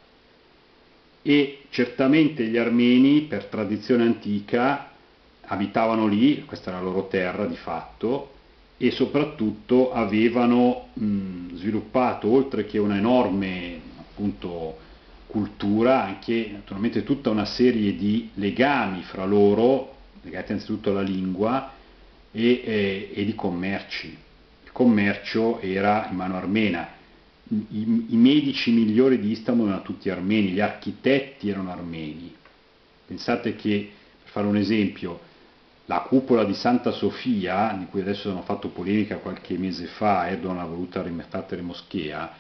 E certamente gli armeni, per tradizione antica, abitavano lì, questa era la loro terra di fatto, e soprattutto avevano sviluppato, oltre che una enorme appunto, cultura, anche naturalmente tutta una serie di legami fra loro, legati anzitutto alla lingua, e di commerci. Il commercio era in mano armena. I medici migliori di Istanbul erano tutti armeni, gli architetti erano armeni. Pensate che, per fare un esempio, la cupola di Santa Sofia, di cui adesso hanno fatto polemica qualche mese fa, Erdogan ha voluto rimettere moschea,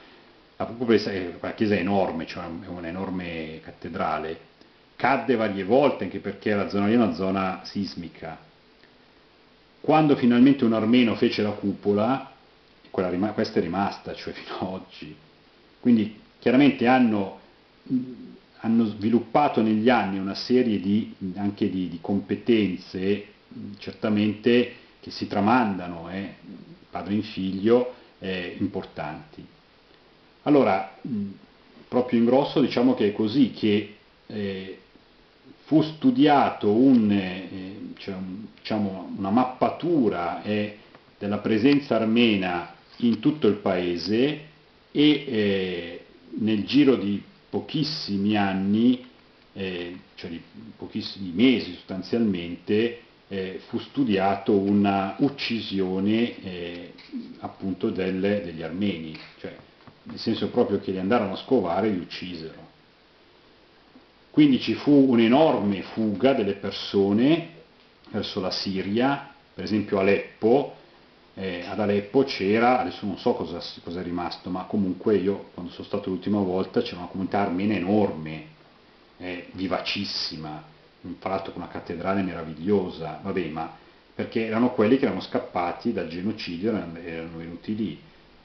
la chiesa è enorme, cioè è un'enorme cattedrale, cadde varie volte anche perché la zona lì è una zona sismica. Quando finalmente un armeno fece la cupola, questa è rimasta, cioè fino ad oggi. Quindi chiaramente hanno sviluppato negli anni una serie anche di competenze, certamente che si tramandano, padre in figlio, importanti. Allora, proprio in grosso diciamo che è così, che fu studiato diciamo, una mappatura della presenza armena in tutto il paese e nel giro di pochissimi anni, cioè di pochissimi mesi sostanzialmente, fu studiato una uccisione appunto degli armeni, cioè nel senso proprio che li andarono a scovare e li uccisero. Quindi ci fu un'enorme fuga delle persone verso la Siria, per esempio Aleppo, ad Aleppo c'era, adesso non so cosa è rimasto, ma comunque io quando sono stato l'ultima volta c'era una comunità armena enorme, vivacissima, fra l'altro con una cattedrale meravigliosa, vabbè, ma perché erano quelli che erano scappati dal genocidio, erano venuti lì.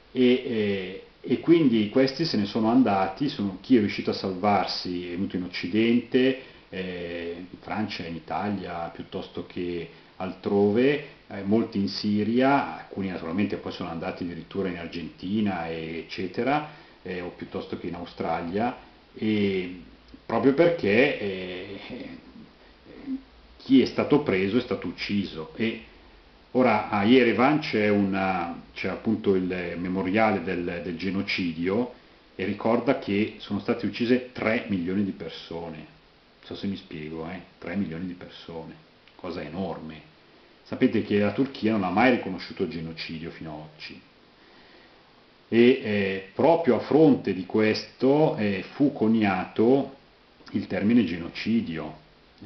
E quindi questi se ne sono andati, chi è riuscito a salvarsi è venuto in Occidente, in Francia, in Italia, piuttosto che altrove, molti in Siria, alcuni naturalmente poi sono andati addirittura in Argentina, eccetera, o piuttosto che in Australia, e proprio perché chi è stato preso è stato ucciso. E ora a Yerevan c'è appunto il memoriale del genocidio e ricorda che sono state uccise 3 milioni di persone. Non so se mi spiego, 3 milioni di persone, cosa enorme. Sapete che la Turchia non ha mai riconosciuto il genocidio fino ad oggi. E proprio a fronte di questo fu coniato il termine genocidio,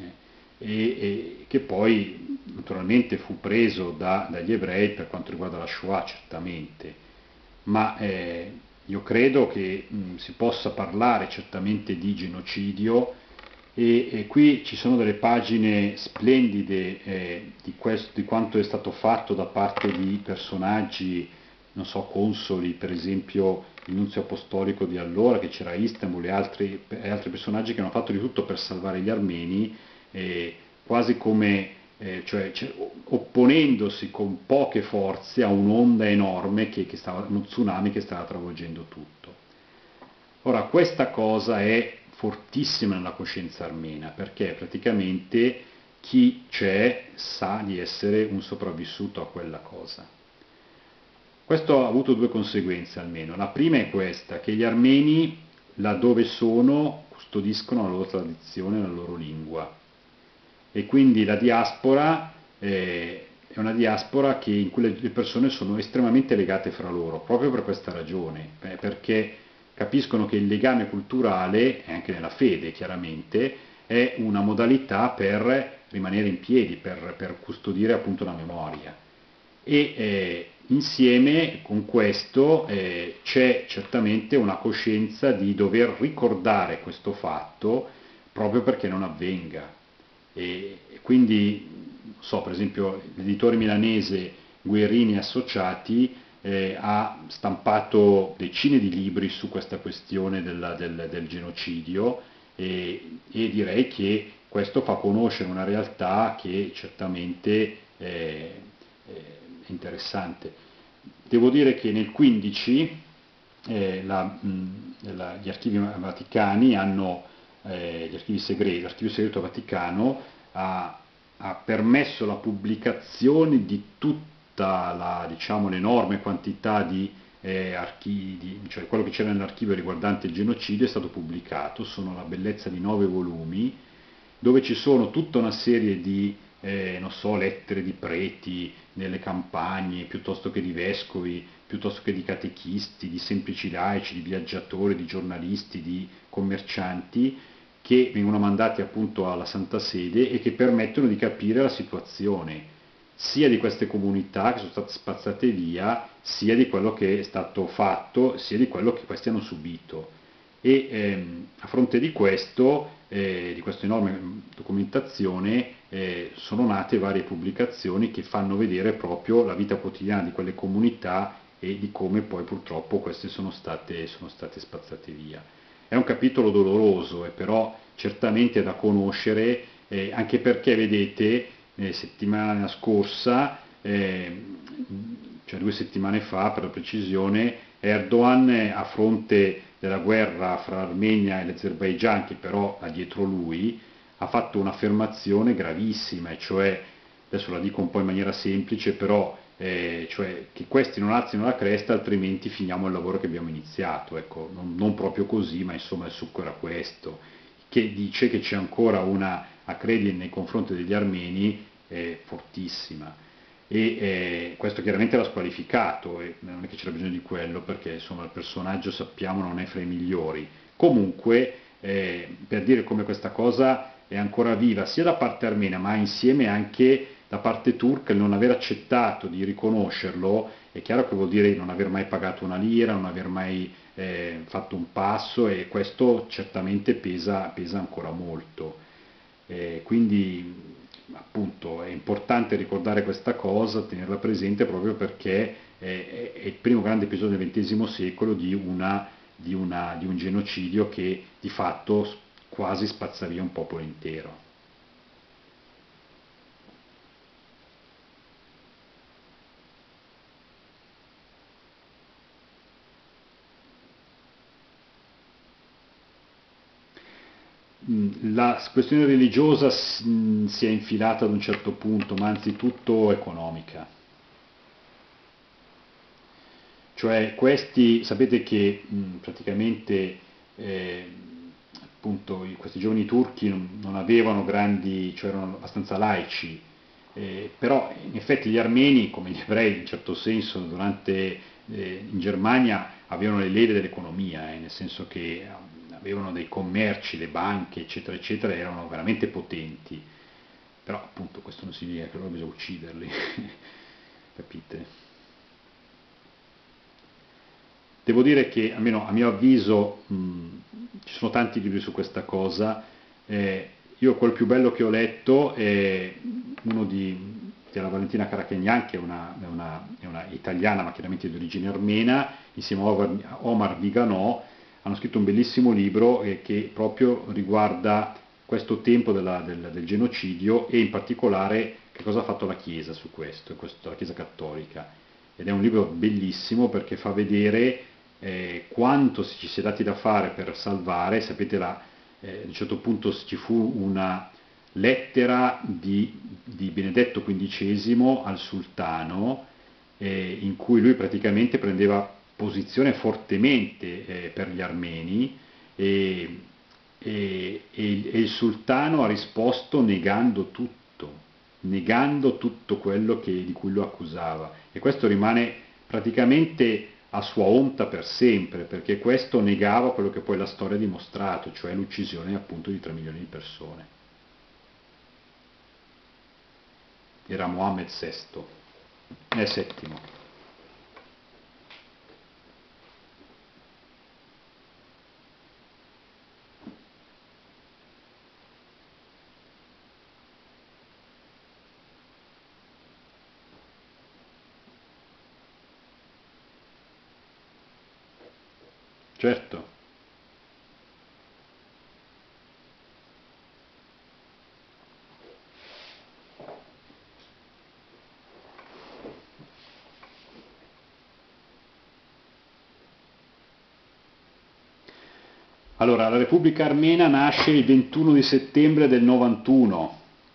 che poi naturalmente fu preso dagli ebrei per quanto riguarda la Shoah certamente, ma io credo che si possa parlare certamente di genocidio e qui ci sono delle pagine splendide di quanto è stato fatto da parte di personaggi, non so, consoli, per esempio il nunzio apostolico di allora, che c'era a Istanbul e altri personaggi che hanno fatto di tutto per salvare gli armeni, quasi come opponendosi con poche forze a un'onda enorme uno tsunami che stava travolgendo tutto. Ora, questa cosa è fortissima nella coscienza armena, perché praticamente chi c'è sa di essere un sopravvissuto a quella cosa. Questo ha avuto 2 conseguenze almeno. La prima è questa, che gli armeni, laddove sono, custodiscono la loro tradizione, la loro lingua. E quindi la diaspora è una diaspora in cui le persone sono estremamente legate fra loro, proprio per questa ragione, perché capiscono che il legame culturale, e anche nella fede chiaramente, è una modalità per rimanere in piedi, per custodire appunto la memoria. E insieme con questo c'è certamente una coscienza di dover ricordare questo fatto proprio perché non avvenga. E quindi, so, per esempio, l'editore milanese Guerrini Associati ha stampato decine di libri su questa questione del genocidio e direi che questo fa conoscere una realtà che certamente è interessante. Devo dire che nel 15 gli archivi vaticani gli archivi segreti, l'archivio segreto vaticano ha permesso la pubblicazione di tutta diciamo, l'enorme quantità di archivi, cioè quello che c'era nell'archivio riguardante il genocidio è stato pubblicato, sono la bellezza di 9 volumi, dove ci sono tutta una serie di non so, lettere di preti nelle campagne, piuttosto che di vescovi, piuttosto che di catechisti, di semplici laici, di viaggiatori, di giornalisti, di commercianti, che vengono mandati appunto alla Santa Sede e che permettono di capire la situazione sia di queste comunità che sono state spazzate via, sia di quello che è stato fatto, sia di quello che questi hanno subito. E a fronte di questo, di questa enorme documentazione, sono nate varie pubblicazioni che fanno vedere proprio la vita quotidiana di quelle comunità e di come poi purtroppo queste sono state spazzate via. È un capitolo doloroso, però certamente da conoscere, anche perché, vedete, settimana scorsa, cioè 2 settimane fa per la precisione, Erdogan, a fronte della guerra fra l'Armenia e l'Azerbaigian, che però ha dietro lui, ha fatto un'affermazione gravissima, e cioè, adesso la dico un po' in maniera semplice, però cioè che questi non alzino la cresta, altrimenti finiamo il lavoro che abbiamo iniziato. Ecco, non proprio così, ma insomma il succo era questo, che dice che c'è ancora una acredine nei confronti degli armeni fortissima. E questo chiaramente l'ha squalificato, e non è che c'era bisogno di quello, perché insomma il personaggio, sappiamo, non è fra i migliori. Comunque, per dire come questa cosa è ancora viva sia da parte armena, ma insieme anche da parte turca, il non aver accettato di riconoscerlo, è chiaro che vuol dire non aver mai pagato una lira, non aver mai fatto un passo, e questo certamente pesa ancora molto. Quindi appunto è importante ricordare questa cosa, tenerla presente proprio perché è il primo grande episodio del XX secolo di un genocidio che di fatto quasi spazza via un popolo intero. la questione religiosa si è infilata ad un certo punto, ma anzitutto economica. Cioè questi, sapete che praticamente appunto questi giovani turchi non avevano grandi, cioè erano abbastanza laici, però in effetti gli armeni, come gli ebrei in un certo senso, in Germania avevano le leve dell'economia, nel senso che avevano dei commerci, le banche, eccetera, eccetera, erano veramente potenti, però appunto questo non significa che loro bisogna ucciderli, capite? Devo dire che, almeno a mio avviso, ci sono tanti libri su questa cosa. Io quel più bello che ho letto è uno della Valentina Caracagnan, che è una italiana, ma chiaramente di origine armena, insieme a Omar Viganò, hanno scritto un bellissimo libro che proprio riguarda questo tempo del genocidio e in particolare che cosa ha fatto la Chiesa su questo, la Chiesa cattolica. Ed è un libro bellissimo perché fa vedere quanto ci si è dati da fare per salvare. Sapete, a un certo punto ci fu una lettera di Benedetto XV al sultano in cui lui praticamente prendeva posizione fortemente per gli armeni e il sultano ha risposto negando tutto quello di cui lo accusava, e questo rimane praticamente a sua onta per sempre, perché questo negava quello che poi la storia ha dimostrato, cioè l'uccisione appunto di 3 milioni di persone. Era Mohammed VII. Certo. Allora, la Repubblica Armena nasce il 21 di settembre del 91,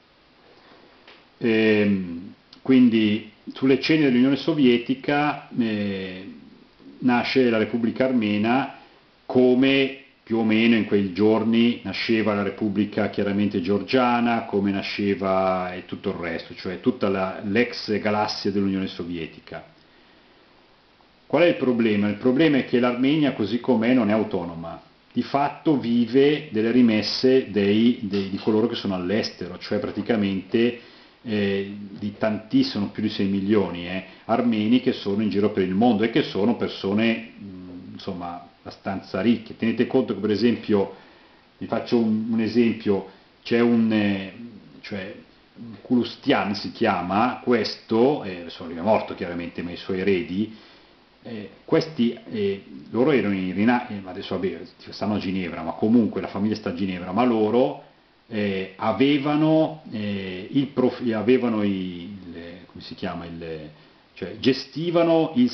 quindi sulle ceneri dell'Unione Sovietica nasce la Repubblica Armena, come più o meno in quei giorni nasceva la Repubblica chiaramente georgiana, come nasceva e tutto il resto, cioè tutta l'ex galassia dell'Unione Sovietica. Qual è il problema? Il problema è che l'Armenia così com'è non è autonoma, di fatto vive delle rimesse di coloro che sono all'estero, cioè praticamente di tantissimo, più di 6 milioni armeni che sono in giro per il mondo e che sono persone insomma abbastanza ricche. Tenete conto che, per esempio, vi faccio un esempio, c'è cioè Kulustian si chiama, questo, adesso lui è morto chiaramente, ma i suoi eredi, questi, loro erano adesso vabbè, stanno a Ginevra, ma comunque la famiglia sta a Ginevra, ma loro avevano, come si chiama, cioè gestivano il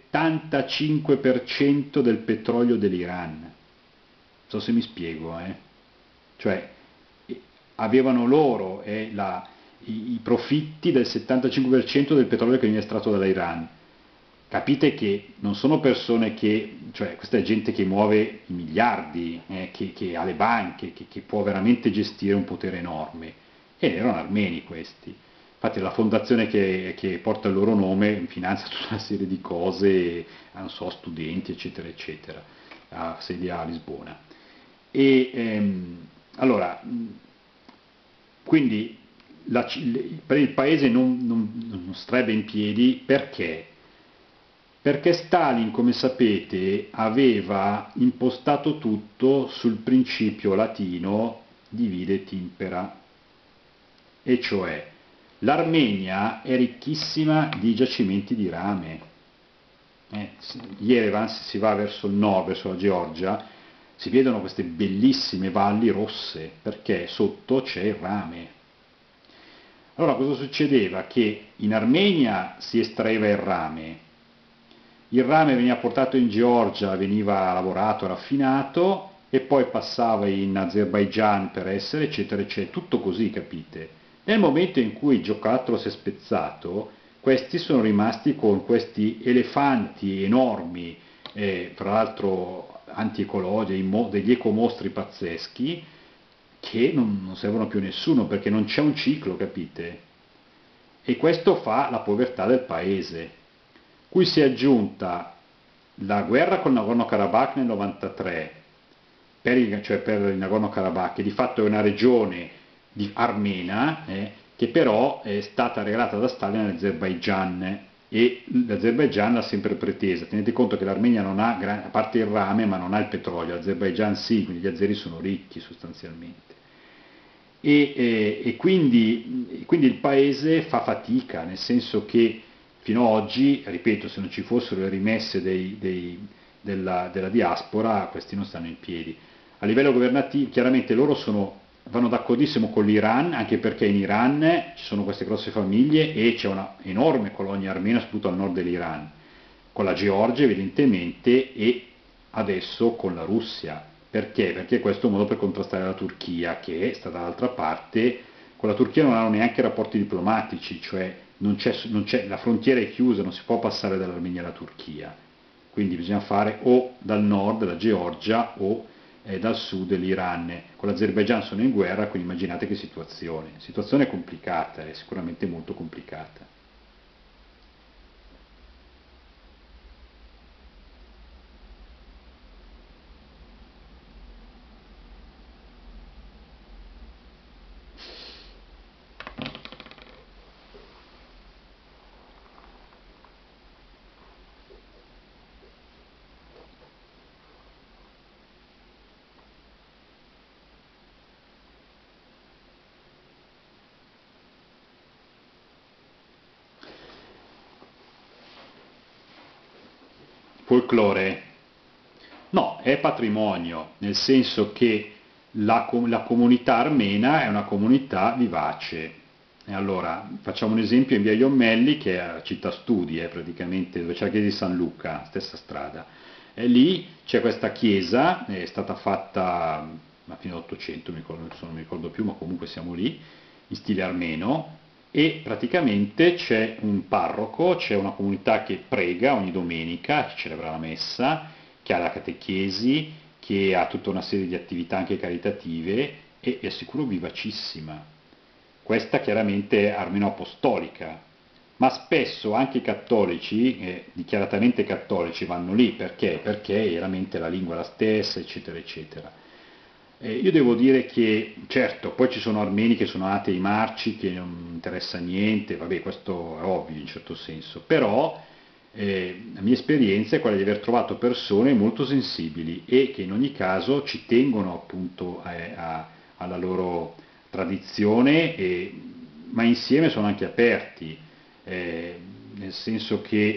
75% del petrolio dell'Iran. Non so se mi spiego, Cioè avevano loro i profitti del 75% del petrolio che viene estratto dall'Iran. Capite che non sono persone cioè questa è gente che muove i miliardi, che ha le banche, che può veramente gestire un potere enorme, ed erano armeni questi. Infatti la fondazione che porta il loro nome finanzia tutta una serie di cose, non so, studenti, eccetera, eccetera, ha sede a Lisbona. Allora, quindi per il paese non strebbe in piedi. Perché? Perché Stalin, come sapete, aveva impostato tutto sul principio latino divide et impera, e cioè l'Armenia è ricchissima di giacimenti di rame. Yerevan, se si va verso il nord, verso la Georgia, si vedono queste bellissime valli rosse, perché sotto c'è il rame. Allora cosa succedeva? Che in Armenia si estraeva il rame veniva portato in Georgia, veniva lavorato, raffinato, e poi passava in Azerbaigian per essere, eccetera, eccetera, tutto così, capite? Nel momento in cui il giocattolo si è spezzato, questi sono rimasti con questi elefanti enormi, fra l'altro anti-ecologici, degli ecomostri pazzeschi, che non servono più a nessuno perché non c'è un ciclo, capite? E questo fa la povertà del paese, cui si è aggiunta la guerra con Nagorno-Karabakh nel 93, cioè per il Nagorno-Karabakh, che di fatto è una regione armena, che però è stata regalata da Stalin all'Azerbaigian, e l'Azerbaigian l'ha sempre pretesa. Tenete conto che l'Armenia non ha, a parte il rame, ma non ha il petrolio, l'Azerbaigian sì, quindi gli azeri sono ricchi sostanzialmente. Quindi il paese fa fatica, nel senso che fino ad oggi, ripeto, se non ci fossero le rimesse della diaspora, questi non stanno in piedi. A livello governativo, chiaramente vanno d'accordissimo con l'Iran, anche perché in Iran ci sono queste grosse famiglie e c'è una enorme colonia armena, soprattutto al nord dell'Iran, con la Georgia evidentemente e adesso con la Russia. Perché? Perché questo è un modo per contrastare la Turchia, che sta dall'altra parte. Con la Turchia non hanno neanche rapporti diplomatici, cioè la frontiera è chiusa, non si può passare dall'Armenia alla Turchia. Quindi bisogna fare o dal nord, la Georgia, o dal sud l'Iran. Con l'Azerbaigian sono in guerra, quindi immaginate che situazione. Situazione complicata, è sicuramente molto complicata. Folklore? No, è patrimonio, nel senso che la comunità armena è una comunità vivace. E allora, facciamo un esempio in via Iommelli, che è la città studi, praticamente, dove c'è la chiesa di San Luca, stessa strada. E lì c'è questa chiesa, è stata fatta a fine 800, non mi ricordo più, ma comunque siamo lì, in stile armeno, e praticamente c'è un parroco, c'è una comunità che prega ogni domenica, che celebra la messa, che ha la catechesi, che ha tutta una serie di attività anche caritative e vi assicuro vivacissima. Questa chiaramente è armeno apostolica, ma spesso anche i cattolici, dichiaratamente cattolici, vanno lì perché? Perché chiaramente la lingua è la stessa, eccetera, eccetera. Io devo dire che, certo, poi ci sono armeni che sono atei marci, che non interessa niente, vabbè, questo è ovvio in un certo senso, però la mia esperienza è quella di aver trovato persone molto sensibili e che in ogni caso ci tengono appunto alla loro tradizione, ma insieme sono anche aperti, nel senso che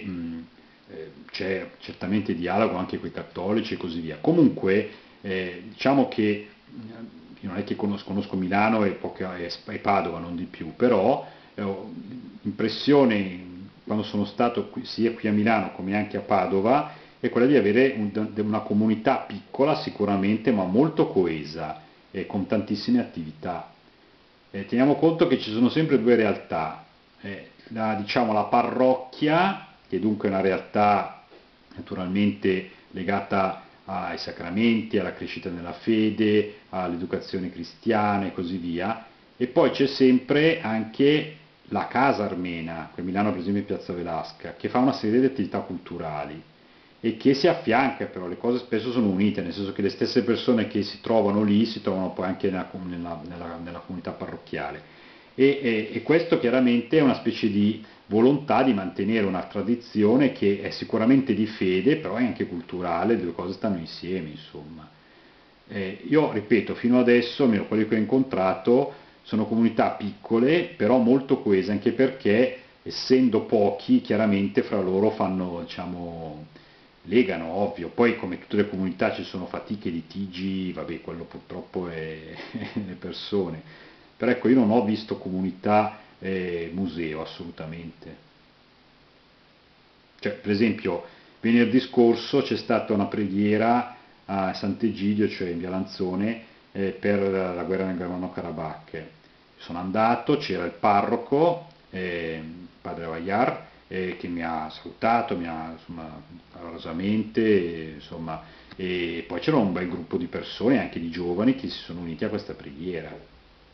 c'è certamente dialogo anche con i cattolici e così via. Comunque, diciamo che io non è che conosco Milano e Padova, non di più, però ho impressione quando sono stato sia qui a Milano come anche a Padova è quella di avere una comunità piccola sicuramente, ma molto coesa e con tantissime attività. Teniamo conto che ci sono sempre due realtà, diciamo, la parrocchia, che dunque è una realtà naturalmente legata ai sacramenti, alla crescita nella fede, all'educazione cristiana e così via, e poi c'è sempre anche la casa armena, qui a Milano per esempio in Piazza Velasca, che fa una serie di attività culturali e che si affianca, però le cose spesso sono unite, nel senso che le stesse persone che si trovano lì si trovano poi anche nella comunità parrocchiale. E questo chiaramente è una specie di volontà di mantenere una tradizione che è sicuramente di fede, però è anche culturale, le due cose stanno insieme, insomma. Io ripeto, fino adesso, almeno quelli che ho incontrato, sono comunità piccole, però molto coese, anche perché essendo pochi, chiaramente fra loro fanno, diciamo, legano, ovvio. Poi come tutte le comunità ci sono fatiche, litigi, vabbè, quello purtroppo è le persone. Però ecco, io non ho visto comunità museo, assolutamente. Cioè, per esempio, venerdì scorso c'è stata una preghiera a Sant'Egidio, cioè in via Lanzone, per la guerra nel Nagorno-Karabakh. Sono andato, c'era il parroco, padre Vayar, che mi ha salutato, mi ha insomma, calorosamente, insomma, e poi c'era un bel gruppo di persone, anche di giovani, che si sono uniti a questa preghiera.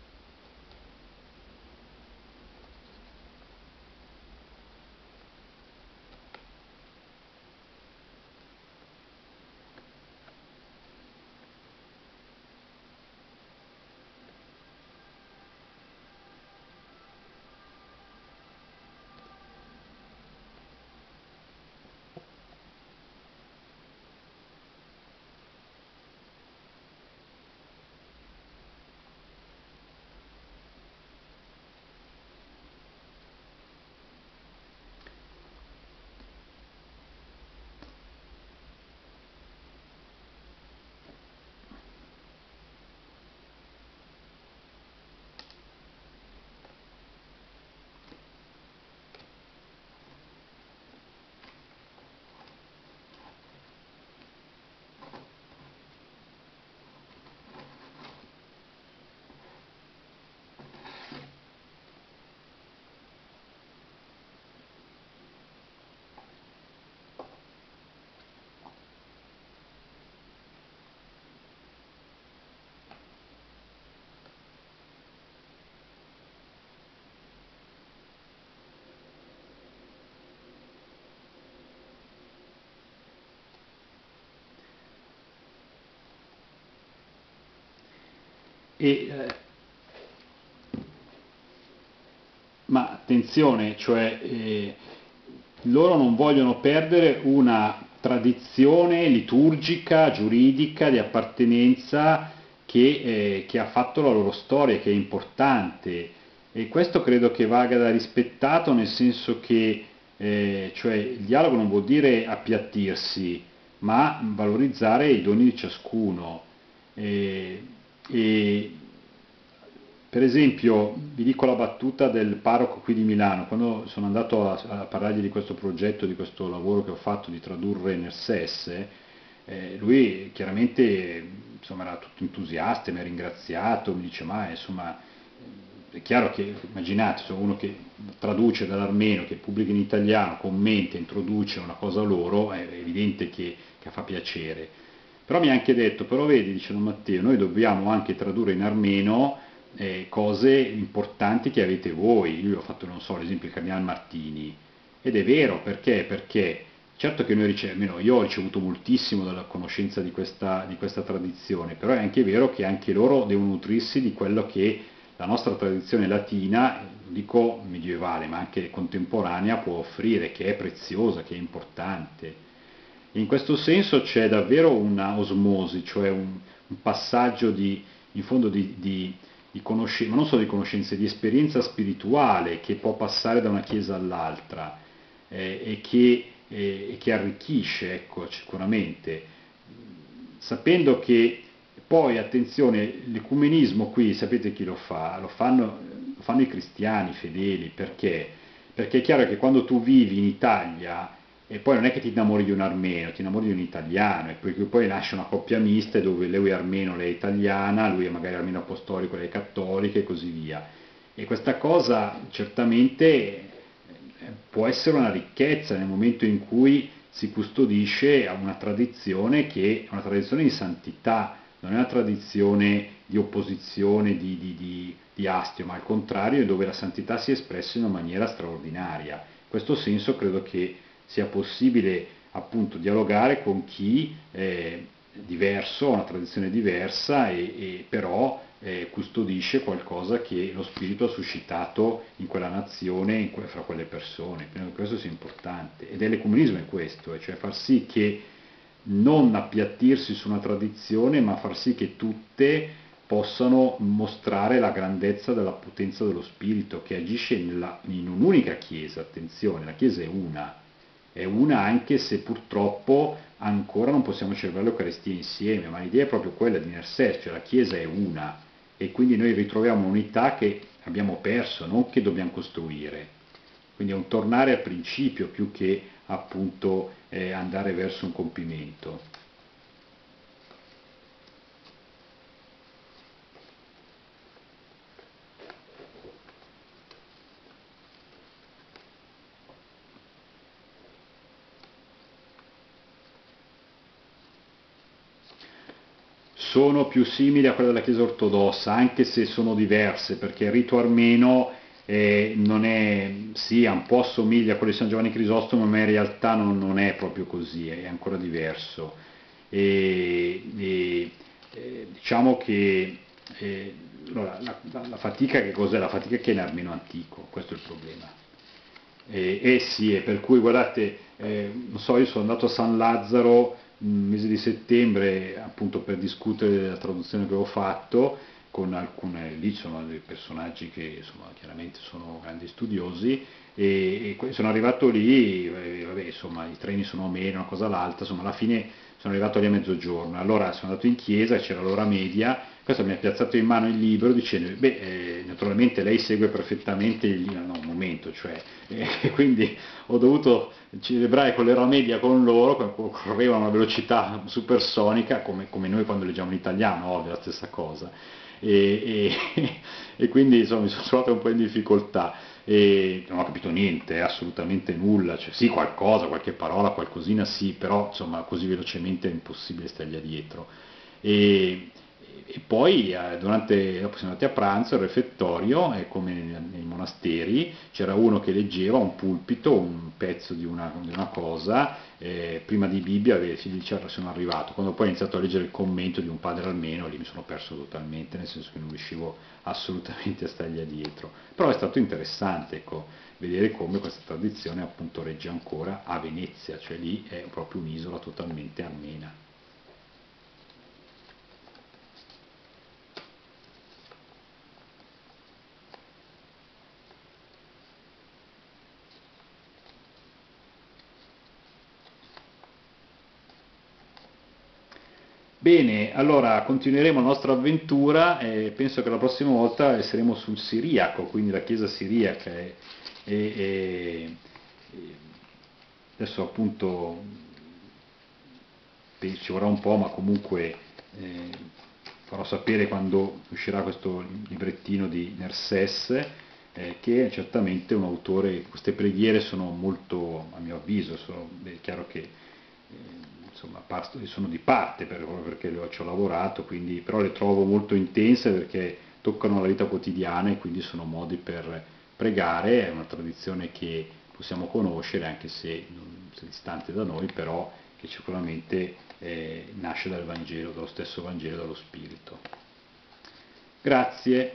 E, ma attenzione, cioè loro non vogliono perdere una tradizione liturgica, giuridica, di appartenenza che ha fatto la loro storia, che è importante. E questo credo che vada rispettato, nel senso che cioè, il dialogo non vuol dire appiattirsi, ma valorizzare i doni di ciascuno. E, e, per esempio, vi dico la battuta del parroco qui di Milano, quando sono andato a parlargli di questo progetto, di questo lavoro che ho fatto di tradurre nel SES, lui chiaramente insomma, era tutto entusiasta, mi ha ringraziato, mi dice ma insomma è chiaro che immaginate, sono uno che traduce dall'armeno, che pubblica in italiano, commenta, introduce una cosa loro, è evidente che fa piacere. Però mi ha anche detto, però vedi, dice Don Matteo, noi dobbiamo anche tradurre in armeno cose importanti che avete voi. Io ho fatto, non so, l'esempio del Cardinale Martini, ed è vero, perché? Perché certo che noi almeno io ho ricevuto moltissimo dalla conoscenza di questa tradizione, però è anche vero che anche loro devono nutrirsi di quello che la nostra tradizione latina, non dico medievale, ma anche contemporanea, può offrire, che è preziosa, che è importante. In questo senso c'è davvero una osmosi, cioè un passaggio in fondo di conoscenza, ma non solo di conoscenza, di esperienza spirituale che può passare da una chiesa all'altra e che arricchisce, ecco, sicuramente, sapendo che poi, attenzione, l'ecumenismo qui, sapete chi lo fa? Lo fanno i cristiani fedeli, perché? Perché è chiaro che quando tu vivi in Italia e poi non è che ti innamori di un armeno, ti innamori di un italiano, e poi nasce una coppia mista dove lui è armeno, lei è italiana, lui è magari armeno apostolico, lei è cattolica e così via. E questa cosa certamente può essere una ricchezza nel momento in cui si custodisce una tradizione che è una tradizione di santità, non è una tradizione di opposizione, di astio, ma al contrario, dove la santità si è espressa in una maniera straordinaria. In questo senso credo che sia possibile appunto dialogare con chi è diverso, ha una tradizione diversa e però custodisce qualcosa che lo spirito ha suscitato in quella nazione, fra quelle persone. Credo che questo sia importante. Ed è l'ecumenismo è questo, cioè far sì che non appiattirsi su una tradizione, ma far sì che tutte possano mostrare la grandezza della potenza dello spirito che agisce in un'unica chiesa, attenzione, la chiesa è una anche se purtroppo ancora non possiamo celebrare l'Eucaristia insieme, ma l'idea è proprio quella di Nerses, cioè la chiesa è una e quindi noi ritroviamo un'unità che abbiamo perso, non che dobbiamo costruire. Quindi è un tornare al principio più che appunto andare verso un compimento. sono più simili a quelle della Chiesa ortodossa, anche se sono diverse, perché il rito armeno non è, sì, un po' assomiglia a quello di San Giovanni Crisostomo, ma in realtà non è proprio così, è ancora diverso. E, e, diciamo che allora, la fatica che cos'è? La fatica che è in armeno antico, questo è il problema. Sì, e per cui guardate, non so, io sono andato a San Lazzaro il mese di settembre appunto per discutere della traduzione che ho fatto con alcune, lì sono dei personaggi che insomma, chiaramente sono grandi studiosi sono arrivato lì, vabbè, insomma i treni sono meno, una cosa l'altra, insomma alla fine sono arrivato lì a mezzogiorno, allora sono andato in chiesa, c'era l'ora media, questo mi ha piazzato in mano il libro dicendo, beh, naturalmente lei segue perfettamente il libro, no, un momento, cioè, quindi ho dovuto celebrare con l'ora media con loro, correvano a una velocità supersonica, come noi quando leggiamo in italiano, ovvio, la stessa cosa. E quindi insomma mi sono trovato un po' in difficoltà e non ho capito niente, assolutamente nulla, cioè sì qualcosa, qualche parola, qualcosina sì, però insomma così velocemente è impossibile stargli dietro. E, e poi dopo siamo andati a pranzo, al refettorio, e come nei monasteri, c'era uno che leggeva un pulpito, un pezzo di una cosa, prima di Bibbia si diceva sono arrivato, quando poi ho iniziato a leggere il commento di un padre almeno, lì mi sono perso totalmente, nel senso che non riuscivo assolutamente a stargli dietro. Però è stato interessante, ecco, vedere come questa tradizione appunto regge ancora a Venezia, cioè lì è proprio un'isola totalmente armena. Bene, allora continueremo la nostra avventura e penso che la prossima volta saremo sul Siriaco, quindi la chiesa siriaca. Adesso appunto ci vorrà un po', ma comunque eh, farò sapere quando uscirà questo librettino di Nerses, che è certamente un autore, queste preghiere sono molto, a mio avviso, è chiaro che insomma, sono di parte proprio perché ci ho lavorato, quindi, però le trovo molto intense perché toccano la vita quotidiana e quindi sono modi per pregare, è una tradizione che possiamo conoscere anche se distante da noi, però che sicuramente nasce dal Vangelo, dallo stesso Vangelo, dallo Spirito. Grazie.